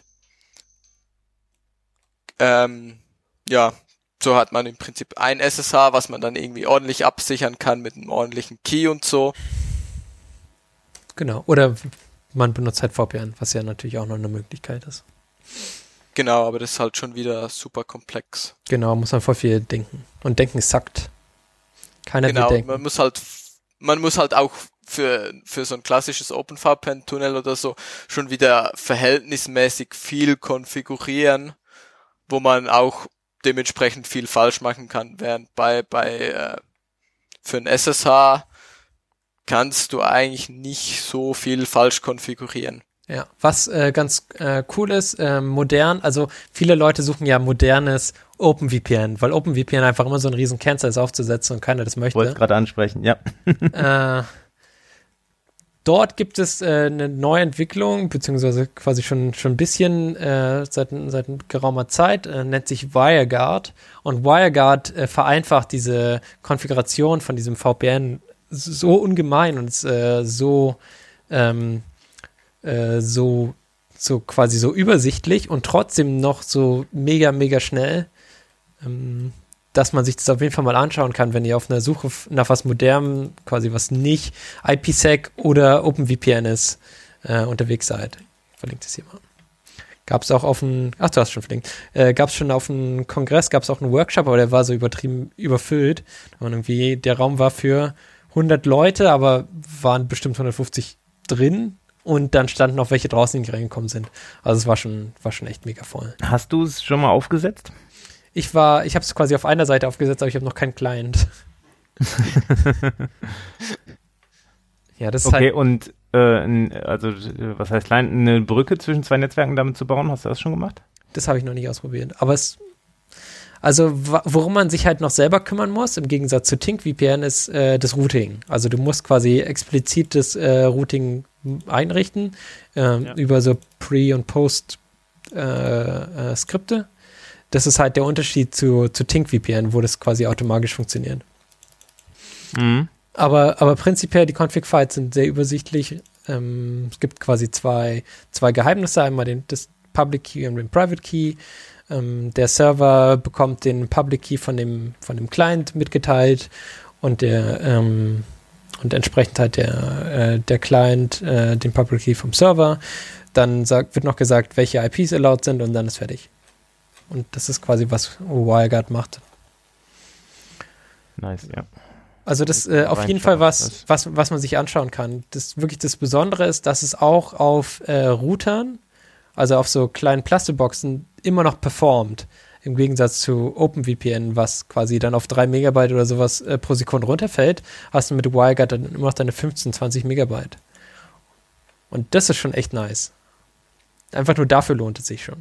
Ähm, ja, so hat man im Prinzip ein S S H, was man dann irgendwie ordentlich absichern kann mit einem ordentlichen Key und so. Genau. Oder man benutzt halt V P N, was ja natürlich auch noch eine Möglichkeit ist. Genau, aber das ist halt schon wieder super komplex. Genau, muss man voll viel denken. Und denken sackt. Keiner genau, will denken. man muss halt, man muss halt auch für, für so ein klassisches OpenVPN-Tunnel oder so schon wieder verhältnismäßig viel konfigurieren, wo man auch dementsprechend viel falsch machen kann, während bei, bei, äh, für ein S S H kannst du eigentlich nicht so viel falsch konfigurieren. Ja, was äh, ganz äh, cool ist, äh, modern, also viele Leute suchen ja modernes OpenVPN, weil OpenVPN einfach immer so ein riesen Cancer ist aufzusetzen und keiner das möchte. Wollte es gerade ansprechen, ja. äh, dort gibt es äh, eine neue Entwicklung, beziehungsweise quasi schon schon ein bisschen äh, seit, seit geraumer Zeit, äh, nennt sich WireGuard und WireGuard äh, vereinfacht diese Konfiguration von diesem V P N so ungemein und ist äh, so ähm, so so quasi so übersichtlich und trotzdem noch so mega, mega schnell, ähm, dass man sich das auf jeden Fall mal anschauen kann, wenn ihr auf einer Suche nach was Modernem, quasi was nicht IPsec oder OpenVPN ist, äh, unterwegs seid. Ich verlinke das hier mal. Gab es auch auf dem, ach, du hast schon verlinkt, äh, gab es schon auf dem Kongress, gab es auch einen Workshop, aber der war so übertrieben überfüllt. Und irgendwie, der Raum war für hundert Leute, aber waren bestimmt hundertfünfzig drin. Und dann standen auch welche draußen, die reingekommen sind. Also es war schon, war schon echt mega voll. Hast du es schon mal aufgesetzt? Ich war, ich habe es quasi auf einer Seite aufgesetzt, aber ich habe noch keinen Client. Ja, das ist okay, halt. und äh, also was heißt Client? Eine Brücke zwischen zwei Netzwerken damit zu bauen? Hast du das schon gemacht? Das habe ich noch nicht ausprobiert. Aber es, also worum man sich halt noch selber kümmern muss, im Gegensatz zu TinkVPN, ist äh, das Routing. Also du musst quasi explizit das äh, Routing einrichten äh, ja. über so Pre- und Post-Skripte. Äh, äh, das ist halt der Unterschied zu, zu TinkVPN, wo das quasi automatisch funktioniert. Mhm. Aber, aber prinzipiell, die Config-Files sind sehr übersichtlich. Ähm, es gibt quasi zwei, zwei Geheimnisse, einmal den, das Public Key und den Private Key. Ähm, der Server bekommt den Public Key von dem, von dem Client mitgeteilt und der ähm, und entsprechend halt der, äh, der Client äh, den Public Key vom Server. Dann sagt, wird noch gesagt, welche I Ps erlaubt sind und dann ist fertig. Und das ist quasi, was WireGuard macht. Nice, ja. Also das äh, auf jeden Fall was, was, was man sich anschauen kann. Das wirklich das Besondere ist, dass es auch auf äh, Routern, also auf so kleinen Plastikboxen, immer noch performt. Im Gegensatz zu OpenVPN, was quasi dann auf drei Megabyte oder sowas äh, pro Sekunde runterfällt, hast du mit WireGuard dann immer noch deine fünfzehn, zwanzig Megabyte. Und das ist schon echt nice. Einfach nur dafür lohnt es sich schon.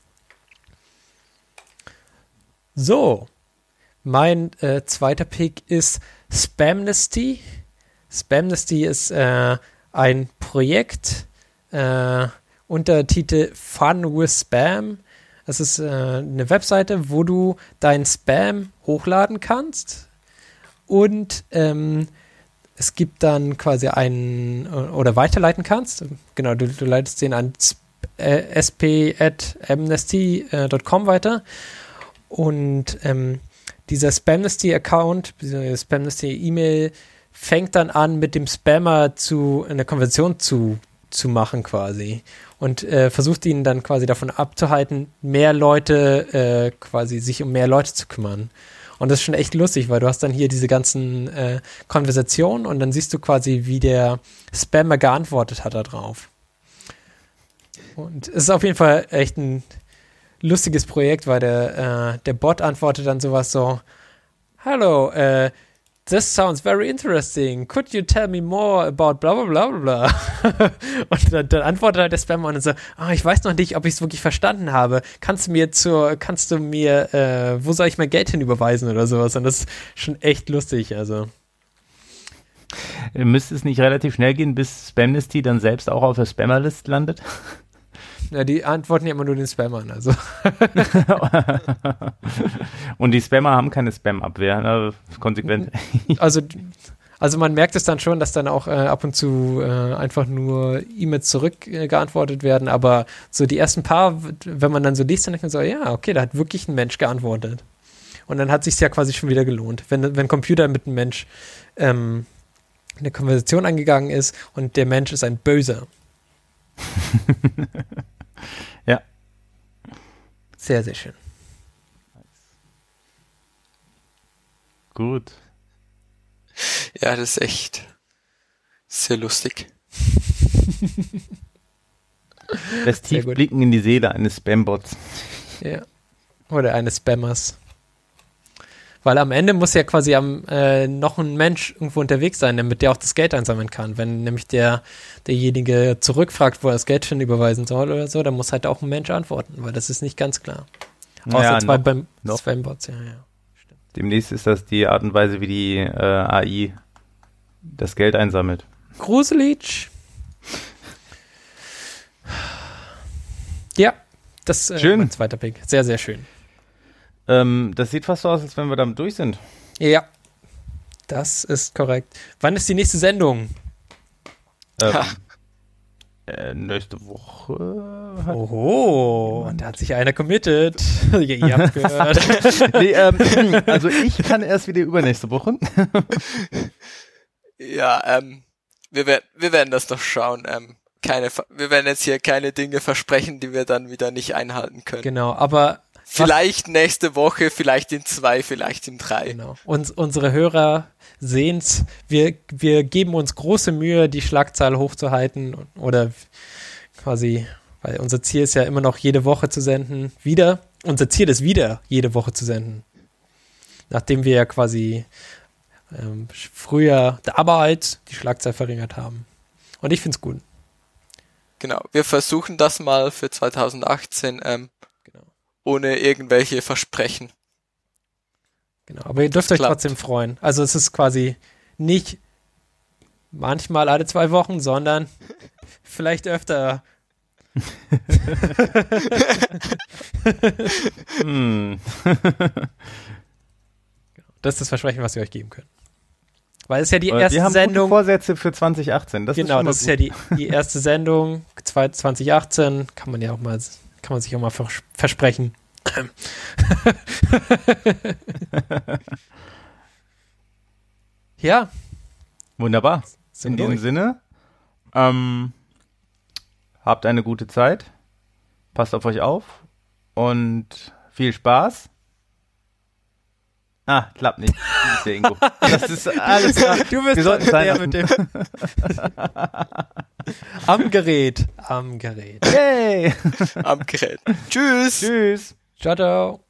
So. Mein äh, zweiter Pick ist Spamnesty. Spamnesty ist äh, ein Projekt äh, unter Titel Fun with Spam. Das ist äh, eine Webseite, wo du deinen Spam hochladen kannst und ähm, es gibt dann quasi einen oder weiterleiten kannst. Genau, du, du leitest den an äh, s p at amnesty dot com weiter und ähm, dieser Spamnesty-Account, diese Spamnesty-E-Mail fängt dann an, mit dem Spammer zu eine Konversation zu, zu machen quasi und äh, versucht ihn dann quasi davon abzuhalten, mehr Leute äh, quasi sich um mehr Leute zu kümmern. Und das ist schon echt lustig, weil du hast dann hier diese ganzen äh, Konversationen und dann siehst du quasi, wie der Spammer geantwortet hat da drauf. Und es ist auf jeden Fall echt ein lustiges Projekt, weil der, äh, der Bot antwortet dann sowas so, Hallo, uh, this sounds very interesting. Could you tell me more about bla bla bla bla? Und dann, dann antwortet halt der Spammer und so, oh, ich weiß noch nicht, ob ich es wirklich verstanden habe. Kannst du mir zur, kannst du mir, äh, wo soll ich mein Geld hinüberweisen oder sowas? Und das ist schon echt lustig, also. Müsste es nicht relativ schnell gehen, bis Spamnesty dann selbst auch auf der Spammerlist landet? Ja, die antworten ja immer nur den Spammern, also. Und die Spammer haben keine Spam-Abwehr, ne? Konsequent. Also, also man merkt es dann schon, dass dann auch äh, ab und zu äh, einfach nur E-Mails zurück äh, geantwortet werden, aber so die ersten paar, wenn man dann so liest, dann denkt man so, ja, okay, da hat wirklich ein Mensch geantwortet. Und dann hat sich's ja quasi schon wieder gelohnt. Wenn, wenn Computer mit einem Mensch ähm, eine Konversation angegangen ist und der Mensch ist ein Böser. Ja. Sehr, sehr schön. Gut. Ja, das ist echt sehr lustig. Lässt tief blicken in die Seele eines Spambots. Ja. Oder eines Spammers. Weil am Ende muss ja quasi am, äh, noch ein Mensch irgendwo unterwegs sein, damit der auch das Geld einsammeln kann. Wenn nämlich der, derjenige zurückfragt, wo er das Geld schon überweisen soll oder so, dann muss halt auch ein Mensch antworten, weil das ist nicht ganz klar. Außer ja, zwei noch, beim noch. Spambots, ja, ja. Stimmt. Demnächst ist das die Art und Weise, wie die äh, A I das Geld einsammelt. Gruselig. Ja, das ist äh, mein zweiter Pick. Sehr, sehr schön. Ähm, das sieht fast so aus, als wenn wir damit durch sind. Ja, das ist korrekt. Wann ist die nächste Sendung? Ähm, Äh, nächste Woche. Hat Oho, da hat sich einer committed. ihr, ihr habt gehört. nee, ähm, also ich kann erst wieder übernächste Woche. Ja, ähm, wir werden, wir werden das noch schauen. Ähm, keine, wir werden jetzt hier keine Dinge versprechen, die wir dann wieder nicht einhalten können. Genau, aber vielleicht nächste Woche, vielleicht in zwei, vielleicht in drei. Genau. Uns, unsere Hörer sehen's. Wir, wir geben uns große Mühe, die Schlagzahl hochzuhalten oder quasi, weil unser Ziel ist ja immer noch jede Woche zu senden. Wieder. Unser Ziel ist wieder jede Woche zu senden. Nachdem wir ja quasi ähm, früher aber halt die Schlagzahl verringert haben. Und ich find's gut. Genau. Wir versuchen das mal für zwanzig achtzehn, ähm, Genau. ohne irgendwelche Versprechen. Genau, aber ihr dürft euch klappt. trotzdem freuen. Also es ist quasi nicht manchmal alle zwei Wochen, sondern vielleicht öfter. hm. Das ist das Versprechen, was wir euch geben können. Weil es ist ja die Wir erste haben Sendung. gute Vorsätze für zwanzig achtzehn. Das genau, ist das ist ja die, die erste Sendung zwanzig achtzehn. Kann man ja auch mal, kann man sich auch mal vers- versprechen. Ja. Wunderbar. Sind In wir diesem durch. Sinne, ähm, habt eine gute Zeit, passt auf euch auf und viel Spaß. Ah, klappt nicht. Du bist der Ingo. Das ist alles klar. Du bist Wir sollten der sein mit dem am Gerät. Am Gerät. Yay! Am Gerät. Tschüss! Tschüss! Ciao, ciao.